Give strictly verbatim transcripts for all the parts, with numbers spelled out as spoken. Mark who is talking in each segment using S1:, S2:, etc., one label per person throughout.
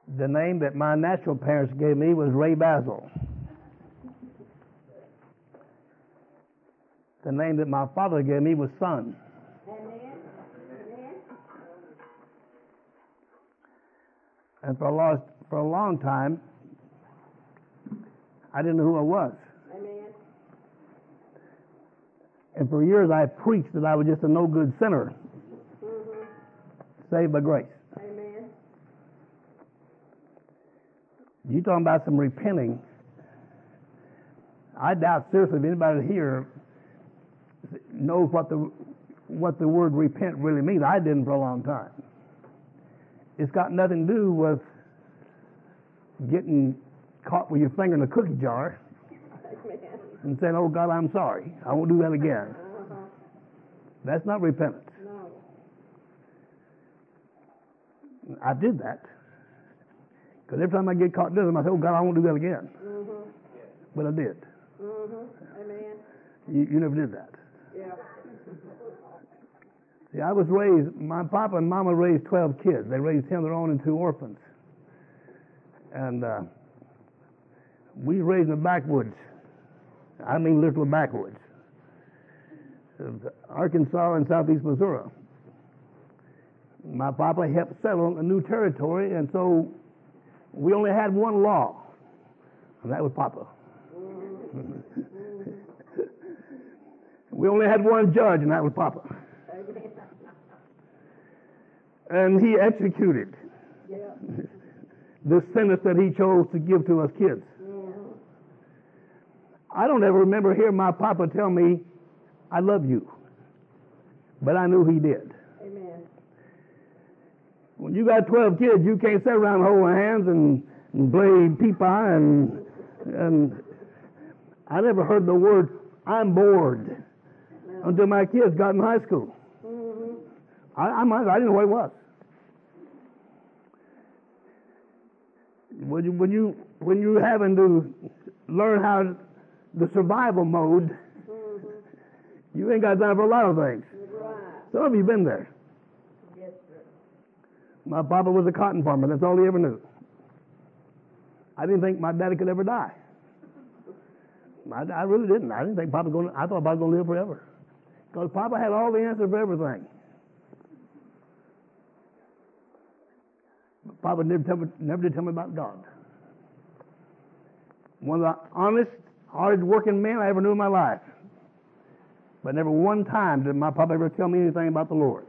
S1: The name that my natural parents gave me was Ray Basil. The name that my father gave me was Son. And for a long, for a long time, I didn't know who I was.
S2: Amen.
S1: And for years I preached that I was just a no-good sinner,
S2: Mm-hmm.
S1: saved by grace.
S2: Amen.
S1: You talking about some repenting? I doubt seriously if anybody here knows what the what the word repent really means. I didn't for a long time. It's got nothing to do with getting caught with your finger in a cookie jar
S2: Amen.
S1: and saying, "Oh God, I'm sorry. I won't do that again."
S2: Uh-huh.
S1: That's not repentance.
S2: No.
S1: I did that. Because every time I get caught doing it, I say, "Oh God, I won't do that again."
S2: Mm-hmm.
S1: But I did.
S2: Mm-hmm. Amen.
S1: You, you never did that.
S2: Yeah.
S1: See, I was raised, my papa and mama raised twelve kids. They raised ten of their own and two orphans. And uh, we raised in the backwoods. I mean literally backwoods. Of Arkansas and southeast Missouri. My papa helped settle a new territory, and so we only had one law, and that was Papa. We only had one judge, and that was Papa. And he executed
S2: Yeah.
S1: the sentence that he chose to give to us kids.
S2: Mm-hmm.
S1: I don't ever remember hearing my Papa tell me, "I love you," but I knew he did.
S2: Amen.
S1: When you got twelve kids, you can't sit around holding hands and, and play peepa and and I never heard the word "I'm bored"
S2: No.
S1: until my kids got in high school.
S2: Mm-hmm.
S1: I, I, I didn't know what it was. When you when you when you're having to learn how the survival mode,
S2: Mm-hmm.
S1: you ain't got time for a lot of things.
S2: Right.
S1: Some of you been there.
S2: Yes, sir.
S1: My papa was a cotton farmer. That's all he ever knew. I didn't think my daddy could ever die. I, I really didn't. I didn't think Papa was going. I thought Papa was going to live forever, because Papa had all the answers for everything. But Papa never, tell me, never did tell me about God. One of the honest, hard-working men I ever knew in my life. But never one time did my Papa ever tell me anything about the Lord.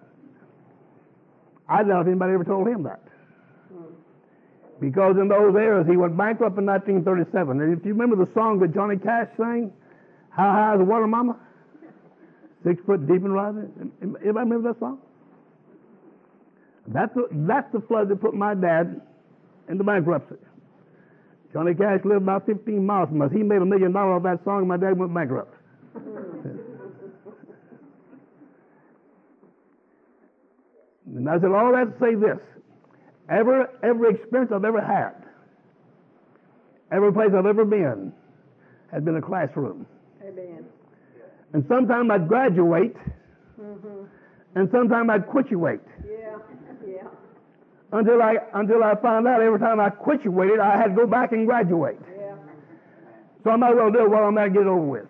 S1: I don't know if anybody ever told him that. Because in those eras, he went bankrupt in nineteen thirty-seven. And if you remember the song that Johnny Cash sang, "How High is the Water, Mama? Six foot deep and rising." Anybody remember that song? That's the, that's the flood that put my dad into bankruptcy. Johnny Cash lived about fifteen miles from us. He made a million dollars off that song, and my dad went bankrupt. And I said all that to say this. Every, every experience I've ever had, every place I've ever been, has been a classroom.
S2: Amen.
S1: And sometimes I'd graduate,
S2: Mm-hmm.
S1: and sometimes I'd quituate.
S2: Yeah. Yeah.
S1: Until I until I found out every time I quituated, I had to go back and graduate.
S2: Yeah.
S1: So I might as well do it while I'm at get it over with.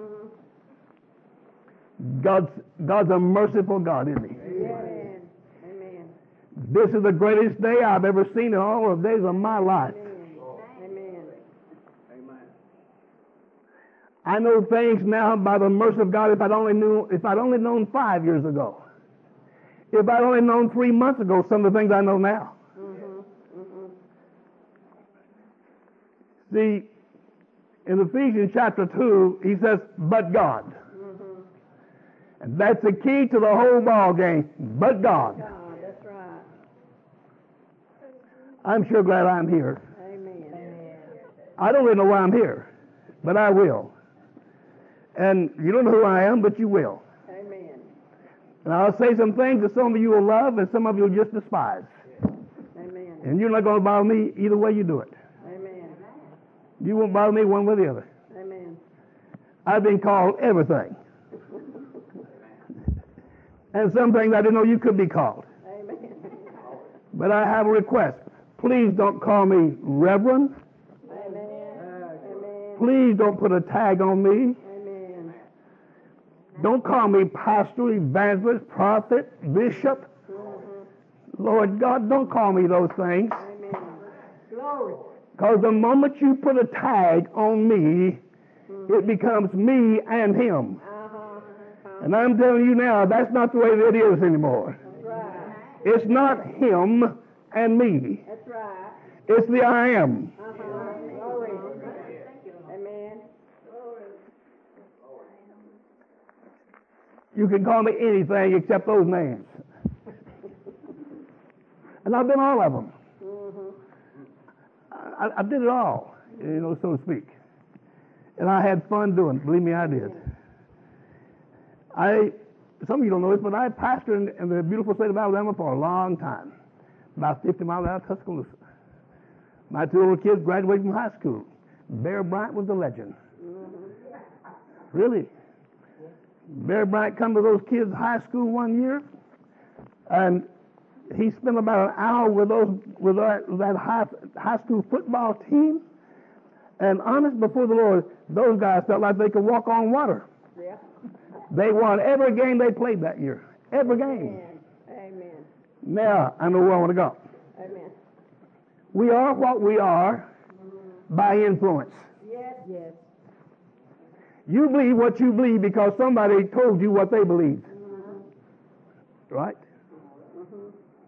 S2: Mm-hmm.
S1: God's God's a merciful God, isn't He?
S2: Amen. Amen.
S1: This is the greatest day I've ever seen in all the days of my life.
S2: Amen.
S1: I know things now by the mercy of God if I'd only knew if I'd only known five years ago. If I'd only known three months ago some of the things I know now.
S2: Mm-hmm. Mm-hmm.
S1: See, in Ephesians chapter two, he says, "But God."
S2: Mm-hmm.
S1: And that's the key to the whole ball game. But God.
S2: God, that's right.
S1: I'm sure glad I'm here.
S2: Amen. Amen.
S1: I don't really know why I'm here, but I will. And you don't know who I am, but you will.
S2: Amen.
S1: And I'll say some things that some of you will love and some of you will just despise.
S2: Amen.
S1: And you're not going to bother me either way you do it.
S2: Amen.
S1: You won't bother me one way or the other.
S2: Amen.
S1: I've been called everything. And some things I didn't know you could be called.
S2: Amen.
S1: But I have a request. Please don't call me Reverend.
S2: Amen. Amen.
S1: Please don't put a tag on me.
S2: Amen.
S1: Don't call me pastor, evangelist, prophet, bishop.
S2: Mm-hmm.
S1: Lord God, don't call me those things.
S2: Amen. Glory.
S1: Because the moment you put a tag on me,
S2: Mm-hmm.
S1: it becomes me and him.
S2: Uh-huh. Uh-huh.
S1: And I'm telling you now, that's not the way that it is anymore.
S2: That's right.
S1: It's not him and me.
S2: That's right.
S1: It's the I am.
S2: Uh-huh. Glory. Amen.
S1: You can call me anything except those names. And I've been all of them.
S2: Mm-hmm.
S1: I, I did it all, you know, so to speak. And I had fun doing it. Believe me, I did. I, some of you don't know this, but I pastored in, in the beautiful state of Alabama for a long time, about fifty miles out of Tuscaloosa. My two little kids graduated from high school. Bear Bryant was the legend.
S2: Mm-hmm.
S1: Really. Bear Bryant come to those kids' high school one year, and he spent about an hour with those with that, that high, high school football team. And honest before the Lord, those guys felt like they could walk on water.
S2: Yeah.
S1: They won every game they played that year. Every game.
S2: Amen. Amen.
S1: Now, I know where I want to go.
S2: Amen.
S1: We are what we are by influence.
S2: Yes. Yes.
S1: You believe what you believe because somebody told you what they believed.
S2: Mm-hmm.
S1: Right?
S2: Mm-hmm.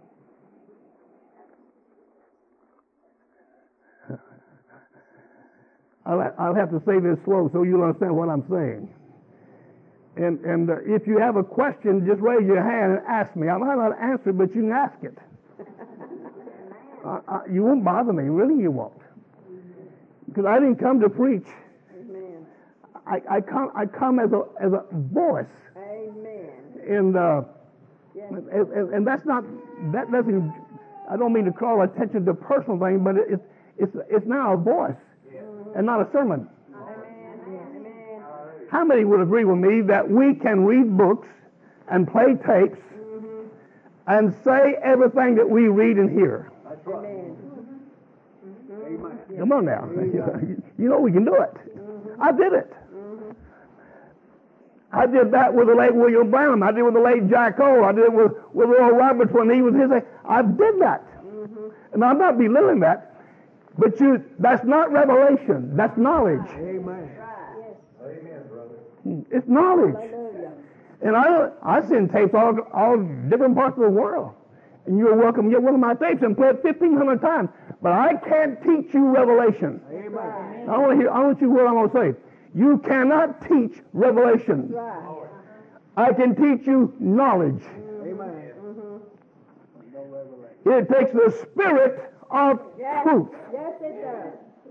S1: I'll, I'll have to say this slow so you'll understand what I'm saying. And, and uh, if you have a question, just raise your hand and ask me. I might not answer it, but you can ask it. uh, uh, you won't bother me. Really, you won't. Because I didn't come to preach.
S2: Amen.
S1: I, I come I come as a as a voice.
S2: Amen.
S1: And, uh,
S2: Yes.
S1: and, and, and that's not, that doesn't, I don't mean to call attention to personal thing, but it, it's, it's, it's now a voice and not a sermon.
S2: Amen. Amen.
S1: How many would agree with me that we can read books and play tapes
S2: Mm-hmm.
S1: and say everything that we read and hear?
S2: Amen. Mm-hmm.
S1: Come on now. You know we can do it. I did it.
S2: Mm-hmm.
S1: I did that with the late William Branham. I did it with the late Jack Cole. I did it with, with Earl Roberts when he was his age. I did that.
S2: Mm-hmm.
S1: And I'm not belittling that. But you, that's not revelation. That's knowledge.
S3: Amen.
S2: Right.
S3: Amen, brother.
S1: It's knowledge.
S2: Hallelujah.
S1: And I I send tapes all all different parts of the world. And you're welcome to get one of my tapes and play it fifteen hundred times. But I can't teach you revelation.
S3: Amen.
S1: I want to hear. I want you to hear what I'm going to say. You cannot teach revelation.
S2: Right.
S1: I can teach you knowledge.
S3: Amen.
S2: Mm-hmm.
S3: No revelation.
S1: It takes the spirit of
S2: Yes.
S1: truth
S2: Yes, it does.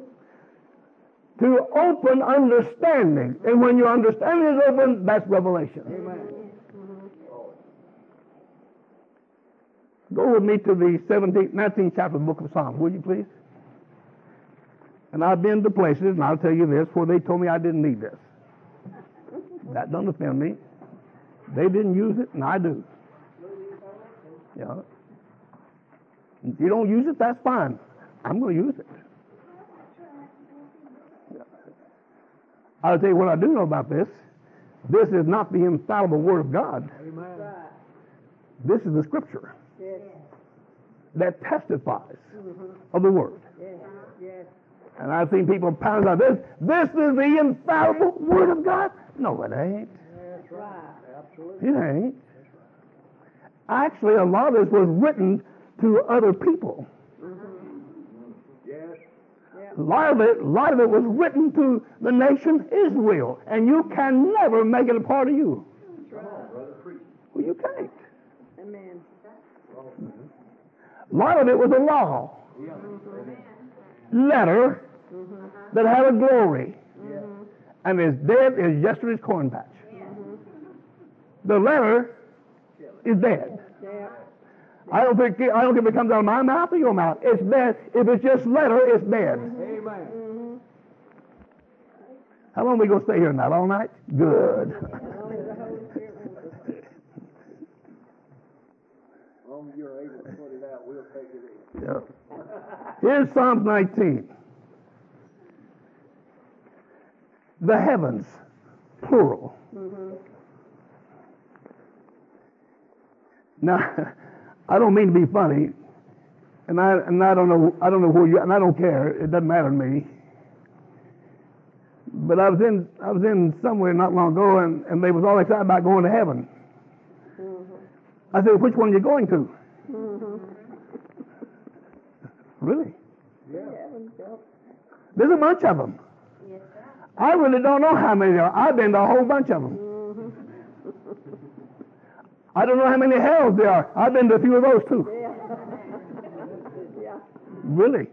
S1: to open understanding. And when your understanding is open, that's revelation.
S3: Amen.
S1: Go with me to the seventeenth, nineteenth chapter of the book of Psalms, will you please? And I've been to places, and I'll tell you this, where they told me I didn't need this. That doesn't offend me. They didn't use it, and I do. Yeah. If you don't use it, that's fine. I'm going to use it. I'll tell you what I do know about this. This is not the infallible Word of God.
S3: Amen.
S2: Right.
S1: This is the Scripture
S2: Yes.
S1: that testifies
S2: Mm-hmm.
S1: of the Word.
S2: Yes. Yes.
S1: And I've seen people pound out this. This is the infallible Word of God. No, it ain't.
S2: That's right.
S3: Absolutely.
S1: It ain't. Actually, a lot of this was written to other people.
S2: Mm-hmm.
S3: Yes.
S1: A lot of it, a lot of it was written to the nation Israel, and you can never make it a part of you.
S3: Come on, brother, preach.
S1: Well, you can't.
S2: Amen.
S1: A lot of it was a law,
S3: Yeah.
S1: letter
S2: Mm-hmm.
S1: that had a glory,
S2: Mm-hmm.
S1: and as dead as yesterday's corn patch.
S2: Mm-hmm.
S1: The letter is dead.
S2: Yeah.
S1: I don't think I don't care if it comes out of my mouth or your mouth. It's dead. If it's just letter, it's dead.
S3: Amen.
S2: Mm-hmm.
S1: How long are we gonna stay here tonight? All night? Good.
S2: As long as the Holy Spirit wants us.
S3: As long as you're able to put it out, we'll take it in.
S1: Yeah. Here's Psalms nineteen. The heavens, plural.
S2: Mm-hmm.
S1: Now, I don't mean to be funny, and I and I don't know I don't know who you and I don't care. It doesn't matter to me. But I was in I was in somewhere not long ago, and, and they was all excited about going to heaven.
S2: Mm-hmm.
S1: I said, which one are you going to?
S2: Mm-hmm.
S1: Really?
S2: Yeah. Heaven, yep.
S1: There's a bunch of them.
S2: Yes,
S1: I really don't know how many there are. I've been to a whole bunch of them.
S2: mm-hmm.
S1: I don't know how many hells there are. I've been to a few of those too.
S2: Yeah. Yeah.
S1: Really?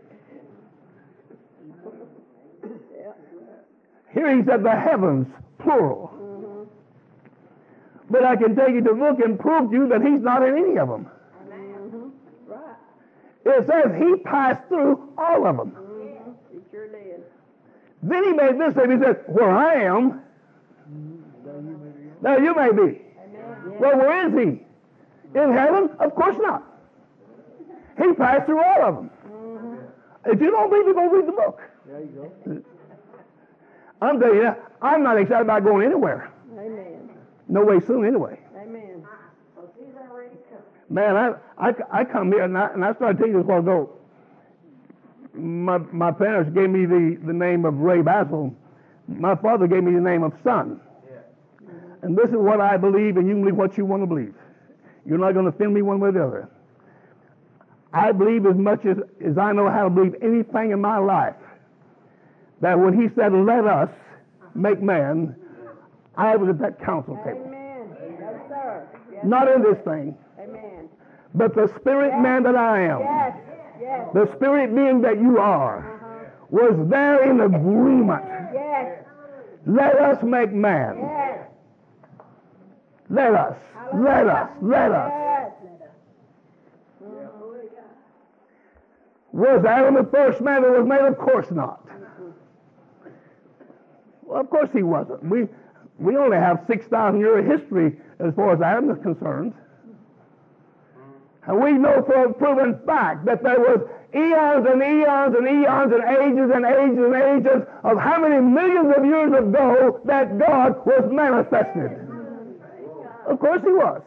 S2: Yeah.
S1: Here he said the heavens, plural.
S2: Mm-hmm.
S1: But I can take you to look and prove to you that he's not in any of them.
S2: Mm-hmm. Right.
S1: It says he passed through all of them.
S2: Mm-hmm. He sure did.
S1: Then he made this statement. He said, where I am, there you may be.
S2: Amen.
S1: Well, where is he? In heaven? Of course not. He passed through all of them.
S2: Mm-hmm.
S1: If you don't believe it, go read the book.
S3: There you go.
S1: I'm telling you, I'm not excited about going anywhere.
S2: Amen.
S1: No way soon anyway.
S2: Amen.
S1: Man, I, I, I come here and I, and I started telling you this a while ago. My, my parents gave me the, the name of Ray Basil. My father gave me the name of Son. And this is what I believe, and you can believe what you want to believe. You're not going to offend me one way or the other. I believe as much as, as I know how to believe anything in my life, that when he said, let us make man, I was at that council table.
S2: Amen. Yes, sir. Yes,
S1: Not in this thing,
S2: Amen.
S1: but the spirit man that I am,
S2: Yes. Yes.
S1: the spirit being that you are,
S2: Uh-huh.
S1: was there in agreement.
S2: Yes.
S1: Let us make man.
S2: Yes.
S1: Let us, let us, let us.
S2: Yes.
S1: Was Adam the first man that was made? Of course not. Well, of course he wasn't. We we only have six thousand year of history as far as Adam is concerned. And we know for a proven fact that there was eons and eons and eons and ages and ages and ages of how many millions of years ago that God was manifested. Of course he was.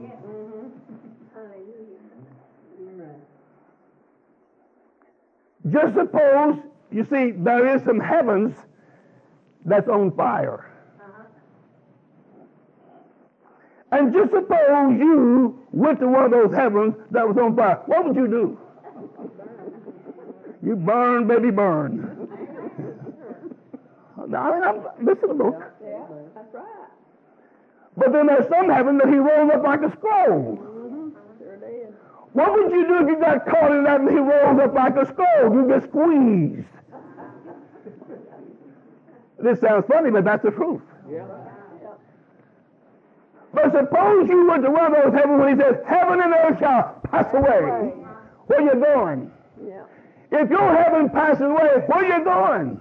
S1: Just suppose, you see, there is some heavens that's on fire. And just suppose you went to one of those heavens that was on fire. What would you do? You burn, baby, burn. Now, I'm, listen to the book.
S2: Yeah, that's right.
S1: But then there's some heaven that he rolled up like a scroll.
S2: Mm-hmm. Sure did.
S1: What would you do if you got caught in that and he rolls up like a scroll? You get squeezed. This sounds funny, but that's the truth.
S3: Yeah.
S1: But suppose you went to one of those heavens when he says, heaven and earth shall pass away. Where you going?
S2: Yeah.
S1: If your heaven passes away, where you going?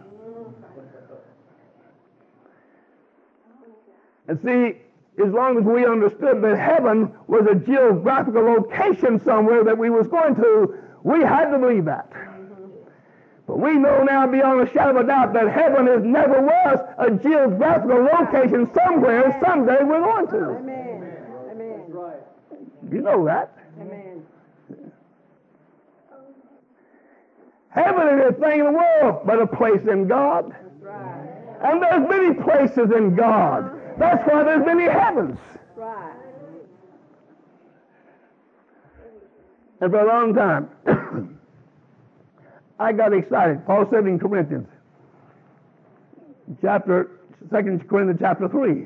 S1: And see, as long as we understood that heaven was a geographical location somewhere that we was going to, we had to believe that. But we know now beyond a shadow of a doubt that heaven is never was a geographical location somewhere someday we're going to.
S2: Amen. Amen.
S3: Right.
S1: You know that.
S2: Amen.
S1: Heaven is a thing in the world, but a place in God.
S2: That's right.
S1: And there's many places in God. That's why there's many heavens.
S2: That's right.
S1: And for a long time, I got excited. Paul said in Corinthians, chapter, Second Corinthians chapter three,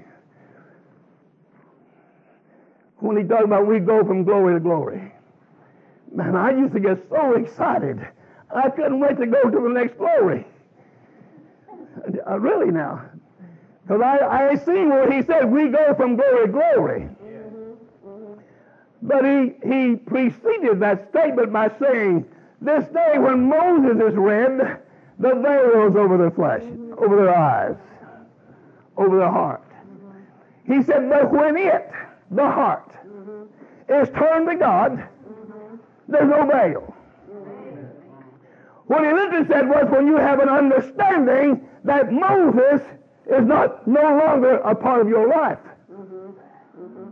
S1: when he talked about we go from glory to glory. Man, I used to get so excited. I couldn't wait to go to the next glory. Uh, really now. Because I, I seen where he said we go from glory to glory.
S2: Mm-hmm. Mm-hmm.
S1: But he, he preceded that statement by saying, this day when Moses is read, the veil is over their flesh, mm-hmm. over their eyes, over their heart. Mm-hmm. He said, but when it, the heart, mm-hmm. is turned to God, mm-hmm. there's no veil. Mm-hmm. What he literally said was, when you have an understanding that Moses is not no longer a part of your life.
S2: Mhm. Mhm.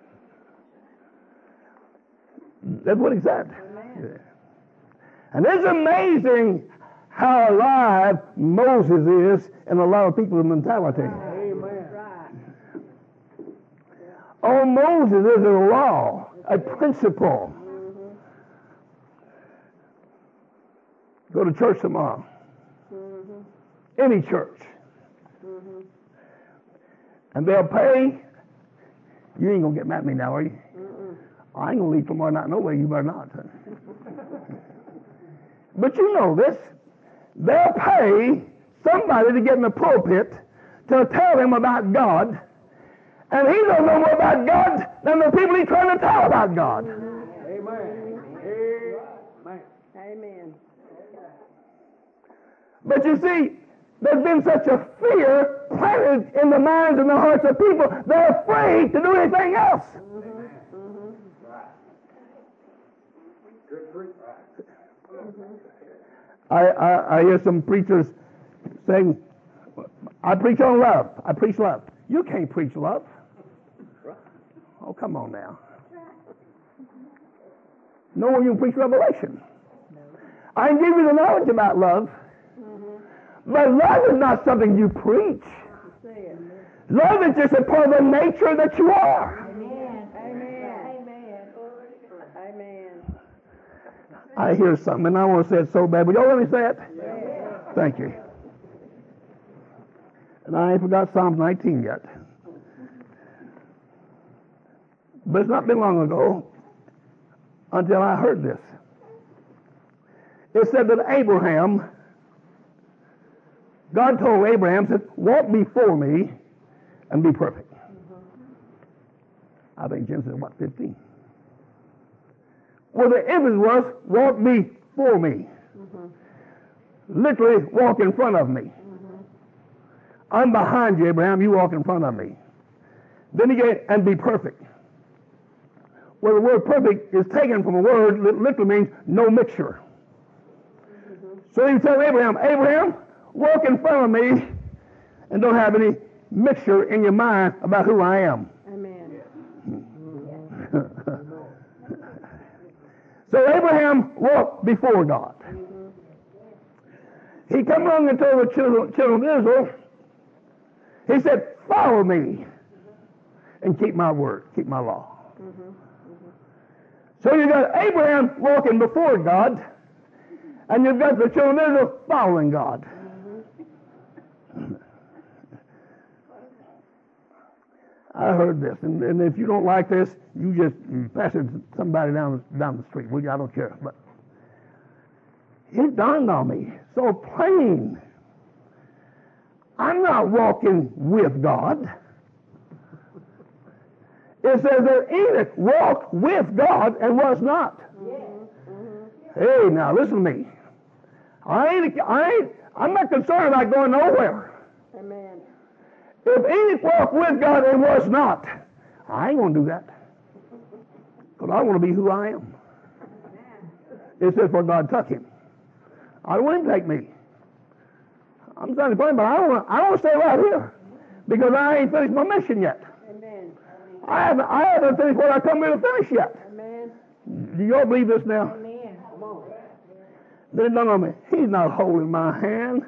S1: That's what he said.
S2: Amen.
S1: Yeah. And it's amazing how alive Moses is in a lot of people's mentality.
S3: Amen.
S2: Right.
S1: Oh, Moses is a law, a principle.
S2: Mhm.
S1: Go to church tomorrow.
S2: Mhm.
S1: Any church.
S2: Mhm.
S1: And they'll pay. You ain't going to get mad at me now, are you?
S2: Mhm.
S1: I ain't going to leave tomorrow night no way. You better not. But you know this. They'll pay somebody to get in the pulpit to tell him about God. And he don't know more about God than the people he's trying to tell about God.
S3: Amen. Amen.
S2: Amen.
S1: But you see, there's been such a fear planted in the minds and the hearts of people, they're afraid to do anything else.
S2: Mhm. Mhm.
S3: Good preach.
S1: I, I, I hear some preachers saying, I preach on love. I preach love. You can't preach love. Oh, come on now. No one you can preach revelation. I can give you the knowledge about love,
S2: Mhm.
S1: but love is not something you preach.
S2: Say it.
S1: Love is just a part of the nature that you are.
S2: Amen. Amen. Amen.
S1: I hear something, and I want to say it so bad, but y'all let me say it?
S2: Yeah.
S1: Thank you. And I ain't forgot Psalms nineteen yet. But it's not been long ago until I heard this. It said that Abraham, God told Abraham, said, walk before me and be perfect. I think Genesis, what, fifteen? Well, the emphasis was, walk before me.
S2: Mhm.
S1: Literally, walk in front of me.
S2: Mhm.
S1: I'm behind you, Abraham. You walk in front of me. Then he gave, and be perfect. Well, the word perfect is taken from a word that literally means no mixture.
S2: Mhm.
S1: So he tell Abraham, Abraham, walk in front of me and don't have any mixture in your mind about who I am.
S2: Amen.
S1: So Abraham walked before God.
S2: Mhm.
S1: He come along and told the children, children of Israel, he said, follow me and keep my word, keep my law.
S2: Mhm.
S1: So you got Abraham walking before God, and you've got the children of Israel following God.
S2: Mhm.
S1: I heard this, and, and if you don't like this, you just pass it to somebody down down the street. Well, I don't care, but it dawned on me so plain. I'm not walking with God. It says that Enoch walked with God and was not.
S2: Mhm. Mhm.
S1: Hey, now listen to me. I ain't, I ain't, I'm not concerned about going nowhere.
S2: Amen.
S1: If Enoch walked with God and was not, I ain't going to do that. Because I want to be who I am. It says, for God took him. I don't want him to take me. I'm sorry to blame, but I don't want, I don't want to stay right here. Because I ain't finished my mission yet.
S2: Amen.
S1: I haven't, I haven't finished what I come here to finish yet.
S2: Amen.
S1: Do y'all believe this now?
S2: Amen. Come on.
S1: Then it dawned on me, he's not holding my hand.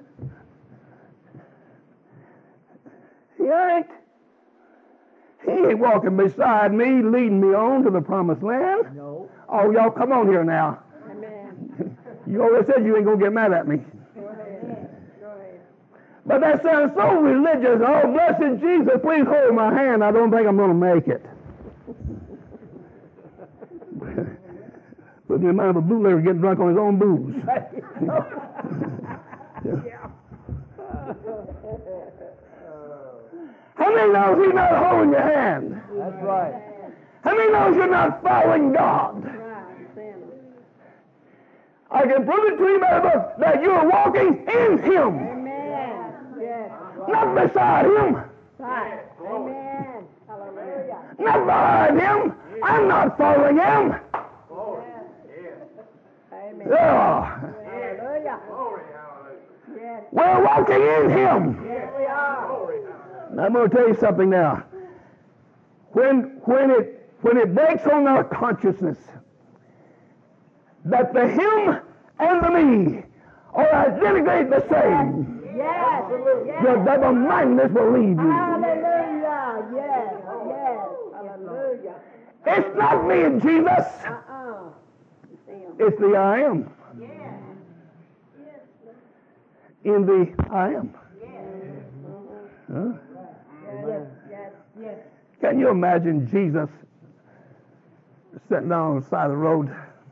S1: He ain't. He ain't walking beside me, leading me on to the promised land.
S3: No.
S1: Oh, y'all, come on here now.
S2: Amen.
S1: You always said you ain't going to get mad at me.
S2: Go ahead. Go ahead.
S1: But that sounds so religious. Oh, blessed Jesus, please hold my hand. I don't think I'm going to make it. Put me in mind of a bootlegger getting drunk on his own booze. How many knows he's not holding your hand?
S3: That's right.
S1: How many knows you're not following God?
S2: Right. Stand.
S1: I can prove it to you by the book that you're walking in Him,
S2: Amen. Yes.
S1: not beside Him,
S2: Right. Amen. Hallelujah.
S1: not behind Him. I'm not following Him.
S2: Amen.
S1: Yeah.
S2: Hallelujah. Hallelujah. Yes.
S1: We're walking in Him.
S2: Yes, we are.
S1: I'm going to tell you something now. When, when, it, when it breaks on our consciousness that the Him and the me are identically the same,
S2: Yes. Yes.
S1: your double-mindedness will leave you.
S2: Hallelujah. Yes. Yes. Hallelujah.
S1: It's not me and Jesus.
S2: Uh-uh. It's him.
S1: It's the I am. In the I am. Huh?
S2: Yes. Yes. Yes.
S1: Can you imagine Jesus sitting down on the side of the road?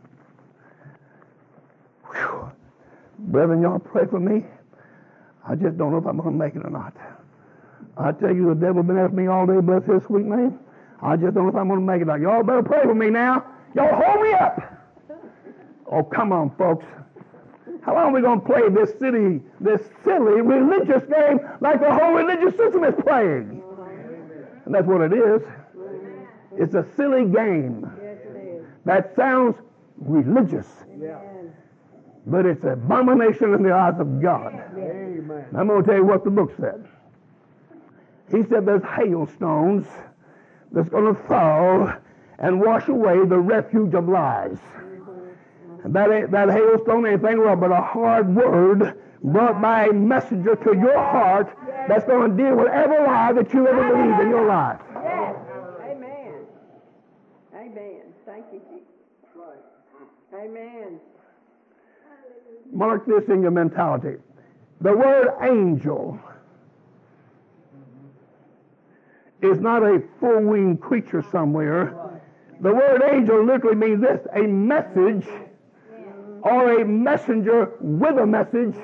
S1: Whew. Brethren, y'all pray for me. I just don't know if I'm going to make it or not. I tell you, the devil been after me all day, bless his sweet name. I just don't know if I'm going to make it or not. Y'all better pray for me now. Y'all hold me up. Oh, come on, folks. How long are we going to play this silly, this silly religious game like the whole religious system is playing? And that's what it is. It's a silly game.
S2: Yes, it is.
S1: That sounds religious,
S2: Amen.
S1: but it's an abomination in the eyes of God.
S3: Amen.
S1: I'm going to tell you what the book said. He said there's hailstones that's going to fall and wash away the refuge of lies. And that, ain't, that hailstone ain't anything wrong but a hard word brought by a messenger to your heart that's going to deal with every lie that you ever believed in your life.
S2: Yes. Amen. Amen. Thank you, Jesus. Amen.
S1: Mark this in your mentality. The word angel is not a full-winged creature somewhere. The word angel literally means this, a message or a messenger with a message,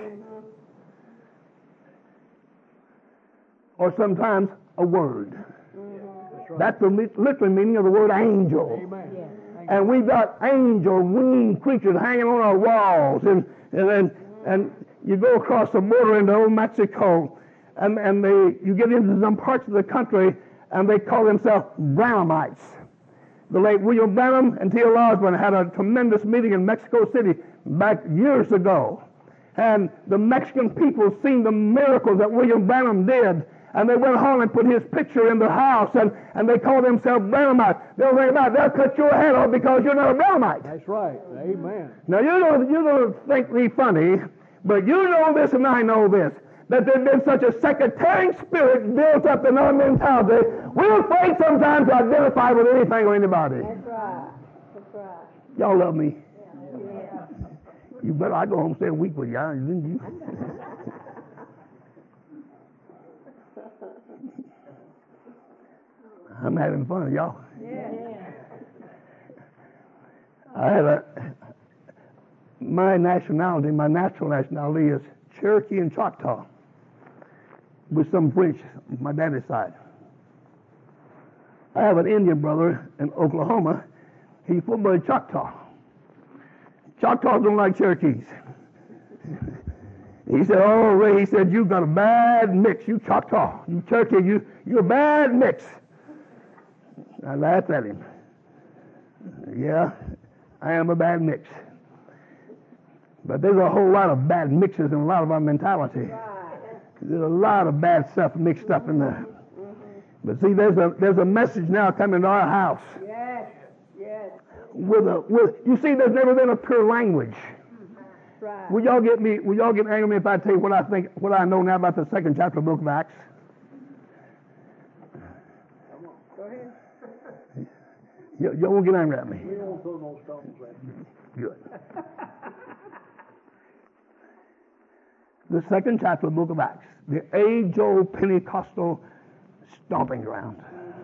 S1: or sometimes a word. That's the literal meaning of the word angel.
S3: Amen.
S1: And we've got angel winged creatures hanging on our walls, and and and, and you go across the border into old Mexico, and and they you get into some parts of the country, and they call themselves Branhamites. The late William Branham and T L Osborne had a tremendous meeting in Mexico City back years ago, and the Mexican people seen the miracles that William Branham did. And they went home and put his picture in their house, and, and they call themselves Branhamites. They'll think about it, they'll cut your head off because you're not a Branhamite.
S3: That's right. Amen.
S1: Now, you don't, you don't think me funny, but you know this and I know this, that there's been such a sectarian spirit built up in our mentality, we're afraid sometimes to identify with anything or anybody.
S2: That's right. That's right.
S1: Y'all love me.
S2: Yeah.
S1: You better I go home and stay a week with you, didn't you? I'm having fun, y'all.
S2: Yeah.
S1: I had a, my nationality, my natural nationality is Cherokee and Choctaw, with some French on my daddy's side. I have an Indian brother in Oklahoma. He's full-blooded Choctaw. Choctaws don't like Cherokees. He said, oh, Ray, he said, you've got a bad mix. You Choctaw, you Cherokee, you, you're a bad mix. I laughed at him. Yeah, I am a bad mix. But there's a whole lot of bad mixes in a lot of our mentality. There's a lot of bad stuff mixed up in there. But see, there's a there's a message now coming to our house.
S2: Yes. Yes.
S1: With a with you see, there's never been a pure language.
S2: Right.
S1: Will y'all get me? Will y'all get angry with me if I tell you what I think, what I know now about the second chapter of the book of Acts?
S2: Go ahead.
S1: You, you won't get angry at me.
S3: We don't throw no stones at you.
S1: Good. The second chapter of the book of Acts, the age-old Pentecostal stomping ground.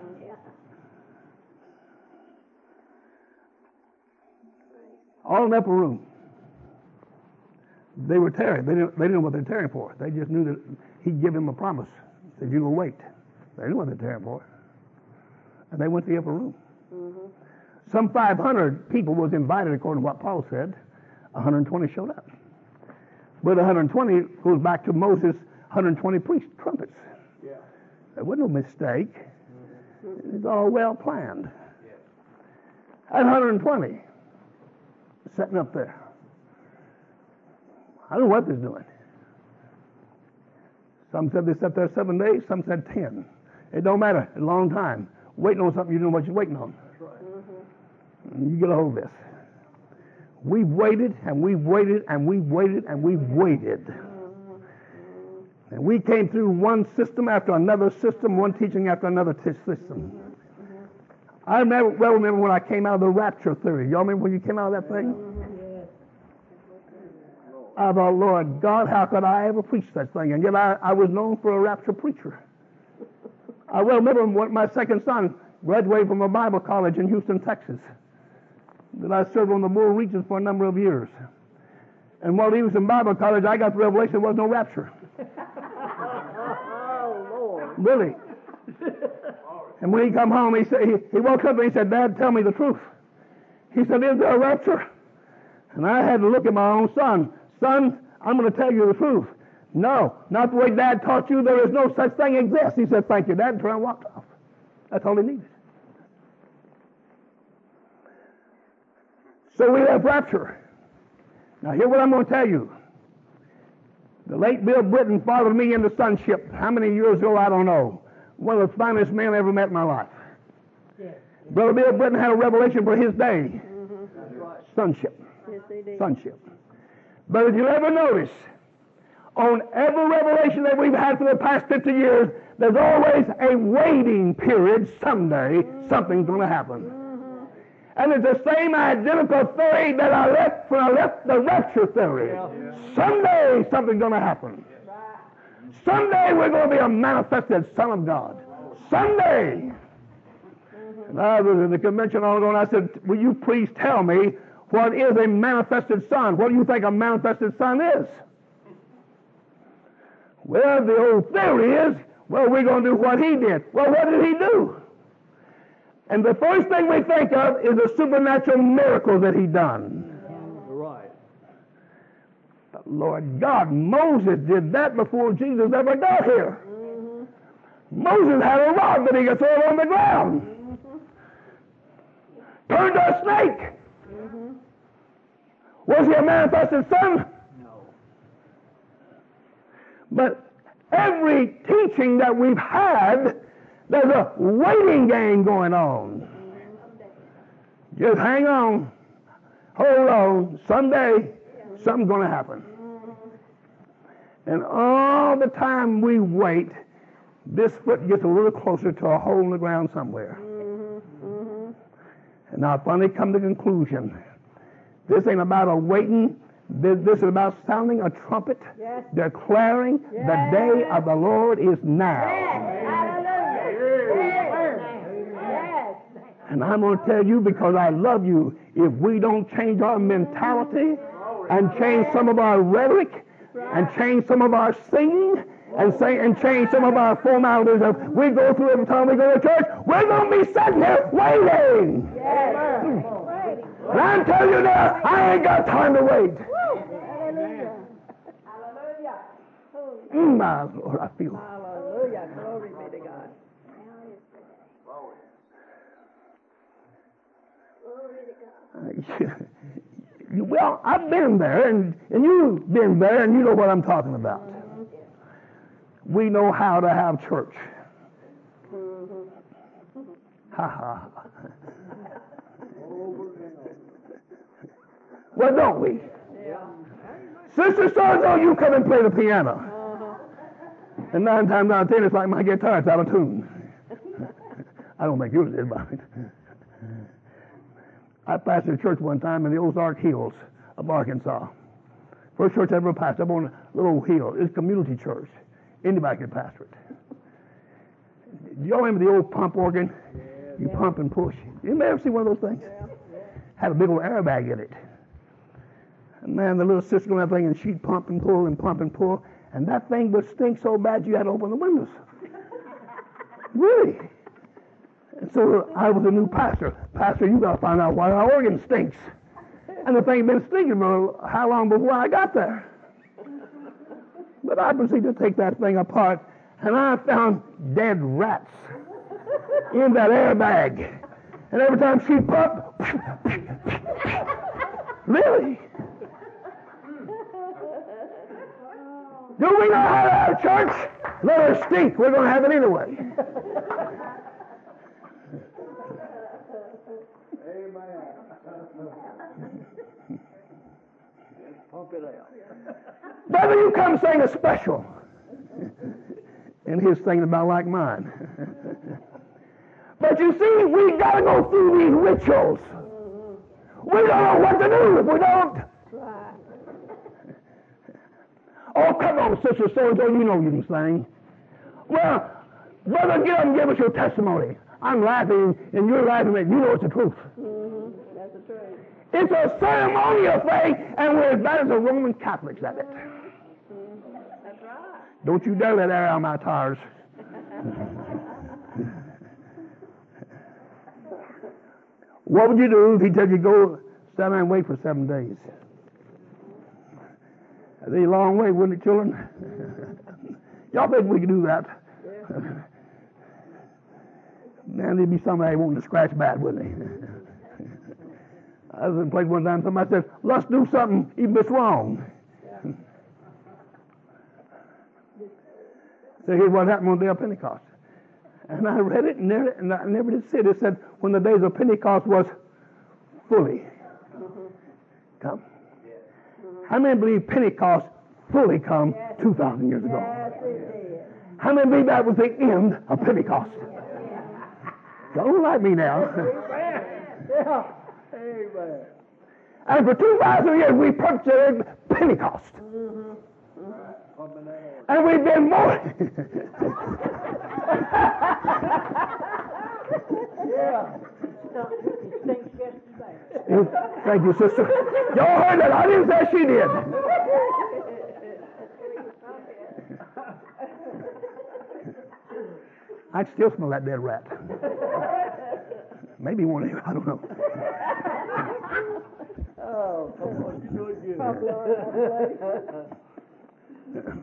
S1: All in the upper room. They were tearing. They didn't, they didn't know what they were tearing for. They just knew that he'd give them a promise. He said, you go wait. They knew what they were tearing for. And they went to the upper room. Mm-hmm. Some five hundred people was invited, according to what Paul said. one hundred twenty showed up. But one hundred twenty goes back to Moses' one hundred twenty priests, trumpets.
S3: Yeah.
S1: There wasn't no mistake. Mm-hmm. It was all well planned. Yeah. At one hundred twenty, sitting up there. I don't know what they're doing. Some said they sat there seven days, some said ten. It don't matter. A long time. Waiting on something you don't know what you're waiting on.
S3: That's right.
S2: Mm-hmm.
S1: You get a hold of this. We've waited and we've waited and we've waited and we've waited. And we came through one system after another system, one teaching after another t- system. I remember, well remember when I came out of the rapture theory. Y'all remember when you came out of that thing? I thought, Lord God, how could I ever preach such thing? And yet I, I was known for a rapture preacher. I well remember when my second son graduated from a Bible college in Houston, Texas, that I served on the Moore Regions for a number of years. And while he was in Bible college, I got the revelation there was no rapture.
S2: Oh, Lord.
S1: Really. And when he come home, he said, he, he woke up and he said, Dad, tell me the truth. He said, is there a rapture? And I had to look at my own son. Son, I'm going to tell you the truth. No, not the way Dad taught you. There is no such thing exists. He said, thank you, Dad, and turned and walked off. That's all he needed. So we have rapture. Now, here's what I'm going to tell you. The late Bill Britton followed me into sonship. How many years ago, I don't know. One of the finest men I ever met in my life.
S2: Yes.
S1: Brother Bill Britton had a revelation for his day.
S2: Mm-hmm.
S3: That's right.
S1: Sonship.
S2: Yes, they did.
S1: Sonship. But if you ever notice, on every revelation that we've had for the past fifty years, there's always a waiting period. Someday, mm-hmm. something's going to happen. Mm-hmm. And it's the same identical theory that I left when I left the rapture theory. Yeah. Yeah. Someday, something's going to happen. Someday we're going to be a manifested Son of God. Someday. Mm-hmm. And I was in the convention all ago, and I said, will you please tell me what is a manifested Son? What do you think a manifested Son is? Well, the old theory is, well, we're going to do what he did. Well, what did he do? And the first thing we think of is the supernatural miracle that he done.
S3: Right.
S1: Lord God, Moses did that before Jesus ever got here. Mm-hmm. Moses had a rod that he could throw on the ground. Mm-hmm. Turned to a snake. Mm-hmm. Was he a manifested son?
S3: No.
S1: But every teaching that we've had, there's a waiting game going on. Mm-hmm. Just hang on. Hold on. Someday, something's going to happen. And all the time we wait, this foot gets a little closer to a hole in the ground somewhere. Mm-hmm, mm-hmm. And I finally come to the conclusion. This ain't about a waiting. This, this is about sounding a trumpet, yes. declaring yes. the day of the Lord is now.
S2: Yes. Hallelujah. Yes.
S1: And I'm going to tell you, because I love you, if we don't change our mentality and change some of our rhetoric, and change some of our singing, and say and change some of our formalities of we go through every time we go to church, we're going to be sitting here waiting.
S2: Yes.
S1: And I'm telling you now, I ain't got time to wait.
S2: Hallelujah. Hallelujah.
S1: Mm, my Lord, I feel.
S2: Hallelujah. Glory be to God. Glory to God.
S1: Well, I've been there, and, and you've been there, and you know what I'm talking about. Mm-hmm. We know how to have church. Mm-hmm. Ha ha. Well, don't we?
S2: Yeah.
S1: Sister so-and-so, you come and play the piano. Uh-huh. And nine times out of ten, it's like my guitar, it's out of tune. I don't think yours is, but I pastored a church one time in the Ozark Hills of Arkansas. First church I ever pastored, up on a little hill. It's a community church. Anybody could pastor it. Do y'all remember the old pump organ? Yeah, you yeah. pump and push. You ever see one of those things? Yeah, yeah. Had a big old airbag in it. And man, the little sister on that thing, and she'd pump and pull and pump and pull, and that thing would stink so bad you had to open the windows. Really? And so I was a new pastor. Pastor, you got to find out why our organ stinks. And the thing had been stinking for how long before I got there? But I proceeded to take that thing apart, and I found dead rats in that airbag. And every time she pump, really? Do we know how to have a church? Let her stink. We're going to have it anyway.
S3: Amen. Pump it out.
S1: Brother, you come sing a special. And his singing about like mine. But you see, we got to go through these rituals. We don't know what to do if we don't. Oh, come on, sister so-and-so, you know you can sing. Well, brother, get up and give us your testimony. I'm laughing, and you're laughing, and you know it's the truth.
S2: Mm-hmm. That's the truth.
S1: It's a ceremonial thing, and we're as bad as the Roman Catholics at it.
S2: Mm-hmm. That's right.
S1: Don't you dare let air out my tires. What would you do if he told you go stand there and wait for seven days? That'd be a long way, wouldn't it, children? Y'all think we could do that?
S2: Yeah.
S1: Man, there'd be somebody wanting to scratch bad, wouldn't he? I was in a place one time, somebody said, let's do something even if it's wrong.
S2: Yeah.
S1: So here's what happened on the day of Pentecost. And I read it, and never, and I never did see it. It said, when the days of Pentecost was fully
S2: Mm-hmm.
S1: come. How many believe Pentecost fully come
S2: Yes.
S1: two thousand years ago?
S2: Yes, it did.
S1: How many believe that was the end of Pentecost? Don't like me now.
S3: Yeah. Amen.
S1: And for two thousand years we perpetrated Pentecost.
S2: Mm-hmm.
S3: Pumping that out.
S1: And we've been more.
S3: Yeah.
S1: Thank you, sister. Y'all heard that. I didn't say she did. I can still smell that dead rat. Maybe one of you. I don't know.
S2: Oh,
S3: You're doing good.
S2: pump it out.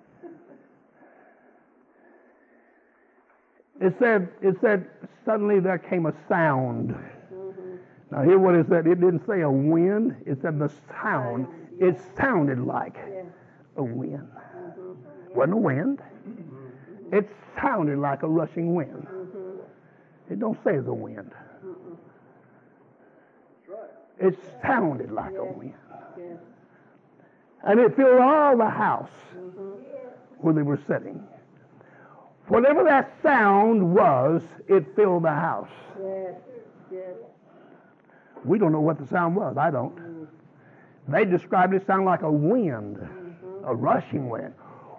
S1: It said, it said, suddenly there came a sound. Now, hear what it said. It didn't say a wind. It said the sound. It sounded like
S2: Yeah.
S1: a wind. Wasn't a wind. It sounded like a rushing wind. It don't say it's a wind. It sounded like a wind.
S2: Yeah.
S1: And it filled all the house where they were sitting. Whatever that sound was, it filled the house.
S2: Yes. Yes.
S1: We don't know what the sound was. I don't. They described it sounded like a wind, a rushing wind.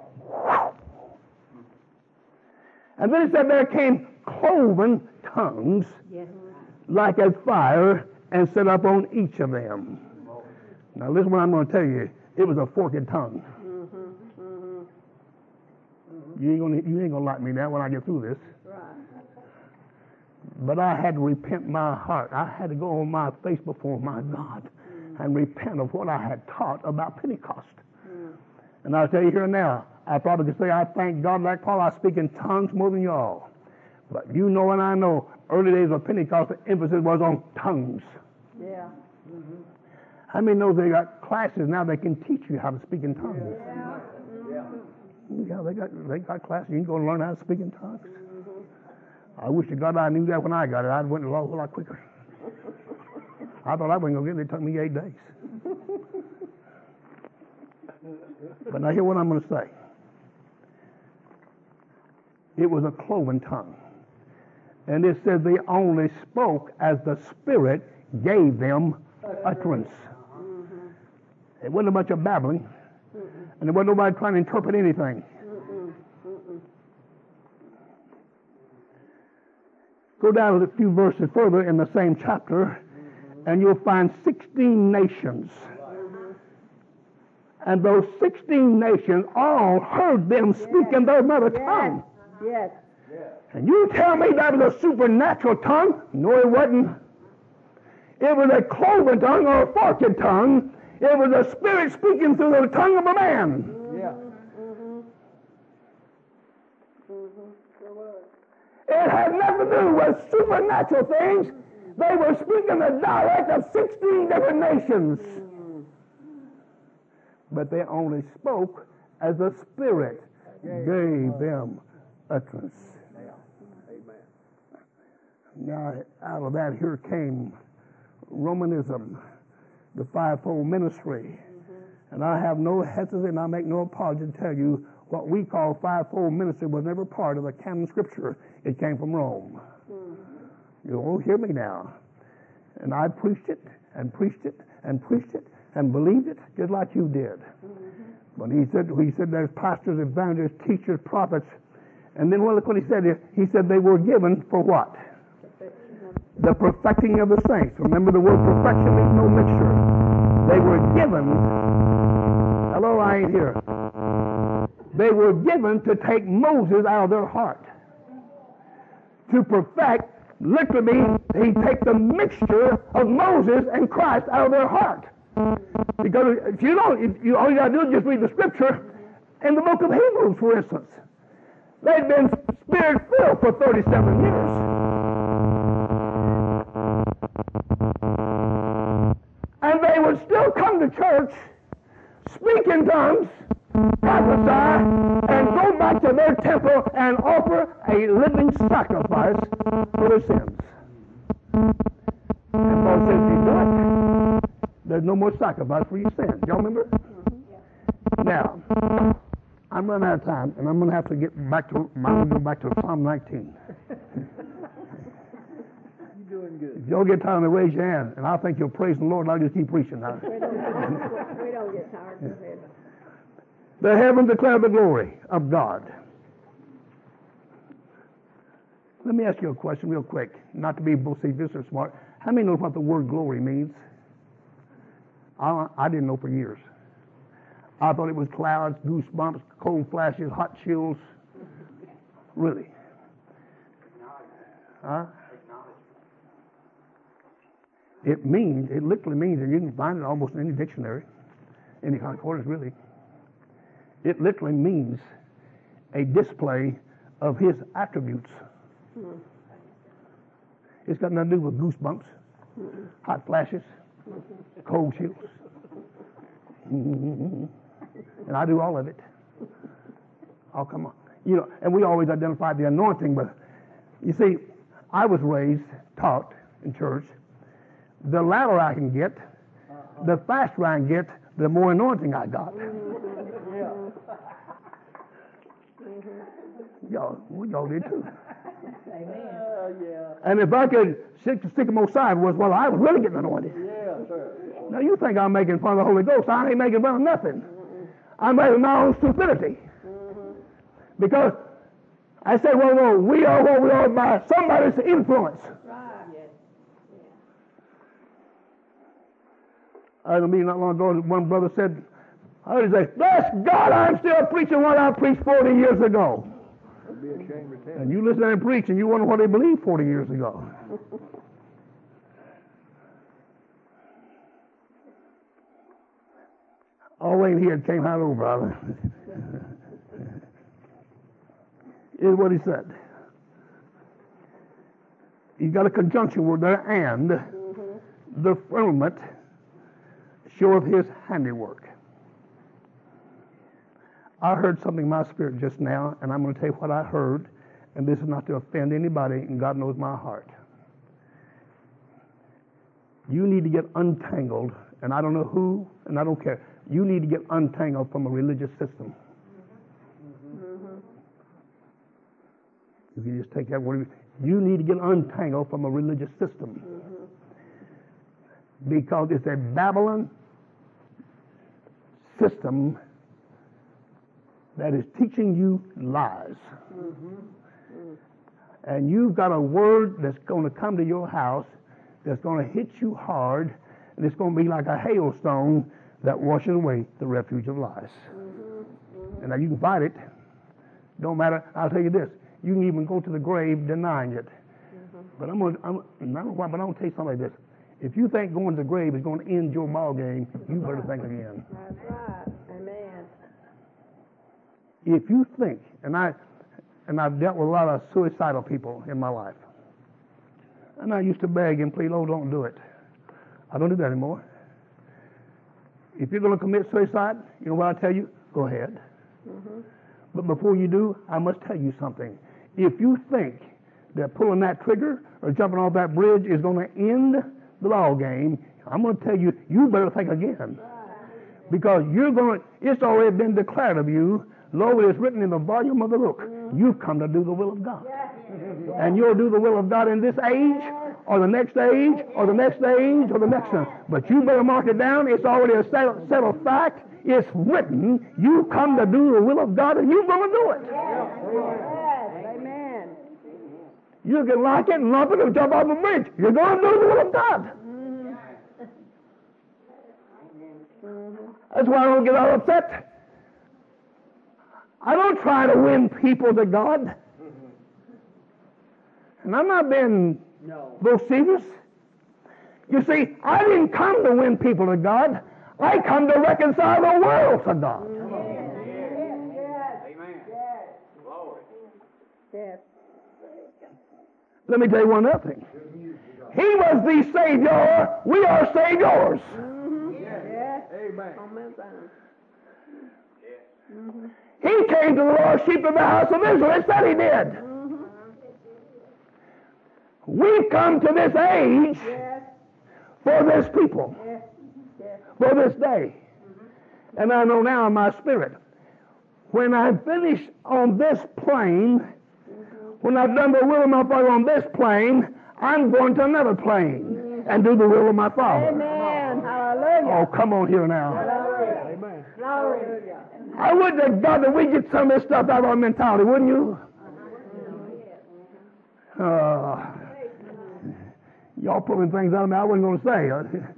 S1: And then it said there came cloven tongues
S2: Yes.
S1: like as fire and set up on each of them. Now listen what I'm going to tell you. It was a forked tongue.
S2: Mm-hmm. Mm-hmm.
S1: You ain't gonna you ain't gonna like me now when I get through this.
S2: Right.
S1: But I had to repent my heart. I had to go on my face before my God and repent of what I had taught about Pentecost.
S2: Mm.
S1: And I'll tell you here and now, I probably could say I thank God like Paul, I speak in tongues more than you all. But you know and I know, early days of Pentecost, the emphasis was on tongues.
S2: Yeah.
S1: How many know they got classes now that can teach you how to speak in tongues?
S2: Yeah.
S1: Yeah, they got they got classes. You can go and learn how to speak in tongues. I wish to God I knew that when I got it. I'd went a lot, a lot quicker. I thought I wasn't going to get it. It took me eight days. But now hear what I'm going to say. It was a cloven tongue. And it says they only spoke as the Spirit gave them utterance. It wasn't a bunch of babbling. And there wasn't nobody trying to interpret anything. Go down a few verses further in the same chapter, and you'll find sixteen nations. And those sixteen nations all heard them speak in their mother tongue.
S2: Yes.
S1: And you tell me that was a supernatural tongue? No, it wasn't. It was a cloven tongue or a forked tongue. It was a spirit speaking through the tongue of a man.
S3: Yeah.
S1: It had nothing to do with supernatural things. They were speaking the dialect of sixteen different nations. But they only spoke as the Spirit gave them utterance.
S3: Amen.
S1: Now, out of that, here came Romanism, the fivefold ministry. And I have no hesitation, I make no apology to tell you what we call fivefold ministry was never part of the canon scripture. It came from Rome. You won't hear me now. And I preached it and preached it and preached it and believed it just like you did. But he said, he said there's pastors, evangelists, teachers, prophets. And then well, look what he said here. He said they were given for what? The perfecting of the saints. Remember, the word perfection means no mixture. They were given, hello, I ain't here. They were given to take Moses out of their heart. To perfect literally means he take the mixture of Moses and Christ out of their heart. Because if you don't, if you, all you got to do is just read the scripture in the book of Hebrews, for instance. They'd been spirit-filled for thirty-seven years. And they would still come to church, speak in tongues, prophesy, and go back to their temple and offer a living sacrifice for their sins. And Paul says, you do it, there's no more sacrifice for your sins. Y'all remember? Now, I'm running out of time, and I'm going to have to get back to, I'm going to go back to Psalm nineteen.
S3: Doing good.
S1: If y'all get tired, raise your hand, and I think you'll praise the Lord, and I'll just keep preaching now.
S2: We don't, we don't get tired. Go ahead.
S1: The heavens declare the glory of God. Let me ask you a question real quick, not to be vociferous or smart. How many know what the word glory means? I, I didn't know for years. I thought it was clouds, goosebumps, cold flashes, hot chills. Really? Huh? It means, it literally means, and you can find it almost in any dictionary, any concordance really. It literally means a display of his attributes. Mm-hmm. It's got nothing to do with goosebumps, mm-hmm. hot flashes, mm-hmm. cold chills. Mm-hmm. And I do all of it. Oh, come on. You know, and we always identify the anointing, but you see, I was raised, taught in church, the louder I can get, uh-huh. the faster I can get, the more anointing I got. Mm-hmm. Yeah. Mm-hmm. Y'all, well, y'all did too.
S2: Amen.
S3: Uh, yeah.
S1: And if I could stick, stick them on sideways, well, I was really getting anointed.
S3: Yeah, sir.
S1: Now you think I'm making fun of the Holy Ghost? I ain't making fun of nothing. Mm-hmm. I'm making my own stupidity. Mm-hmm. Because I said, well, no, we are what we are by somebody's influence.
S2: Right. Yes.
S1: I had a meeting not long ago, and one brother said, I heard him say, bless God, I'm still preaching what I preached forty years ago.
S3: I'd be ashamed to tell
S1: And you listen to him preach, and you wonder what they believed forty years ago. All in here came out over, brother. Is what he said. He's got a conjunction word there, and mm-hmm. the firmament showeth his handiwork. I heard something in my spirit just now, and I'm going to tell you what I heard, and this is not to offend anybody, and God knows my heart. You need to get untangled, and I don't know who, and I don't care. You need to get untangled from a religious system. Mm-hmm. If you just take that word, you need to get untangled from a religious system. Mm-hmm. Because it's a Babylon system that is teaching you lies. Mm-hmm. And you've got a word that's going to come to your house that's going to hit you hard, and it's going to be like a hailstone that washes away the refuge of lies. Mm-hmm. Mm-hmm. And now you can fight it. Don't matter. I'll tell you this. You can even go to the grave denying it. Mm-hmm. But I'm going to, I'm, I don't know why, but I'm going to tell you something like this. If you think going to the grave is going to end your ball game, you better think again.
S2: That's right. Amen.
S1: If you think, and I, and I've dealt with a lot of suicidal people in my life, and I used to beg and plead, oh, don't do it. I don't do that anymore. If you're going to commit suicide, you know what I tell you? Go ahead. But before you do, I must tell you something. If you think that pulling that trigger or jumping off that bridge is going to end the ball game, I'm going to tell you, you better think again. Because you're going to, it's already been declared of you, lo, it is written in the volume of the book, you've come to do the will of God. And you'll do the will of God in this age, or the next age, or the next age, or the next one. But you better mark it down. It's already a settled, settled fact. It's written. You come to do the will of God, and you're going to do it.
S2: Amen.
S1: You can like it and lump it and jump off a bridge. You're going to do the will of God. That's why I don't get all upset. I don't try to win people to God. And I'm not being
S3: No.
S1: vociferous. You see, I didn't come to win people to God. I come to reconcile the world to God.
S3: Amen. Glory.
S2: Yes.
S1: Let me tell you one other thing. He was the Savior. We are Saviors.
S2: Yes.
S3: Amen.
S2: Amen.
S1: He came to the lost sheep of the house of Israel. It said he did. We come to this age
S2: Yes.
S1: for this people,
S2: Yes. Yes.
S1: for this day. And I know now in my spirit, when I finish on this plane, when I've done the will of my Father on this plane, I'm going to another plane and do the will of my Father.
S2: Amen. Hallelujah.
S1: Oh, come on here now.
S2: Hallelujah.
S3: Amen.
S2: Hallelujah.
S1: I would to God that we get some of this stuff out of our mentality, wouldn't you? Uh, y'all pulling things out of me I wasn't going to say.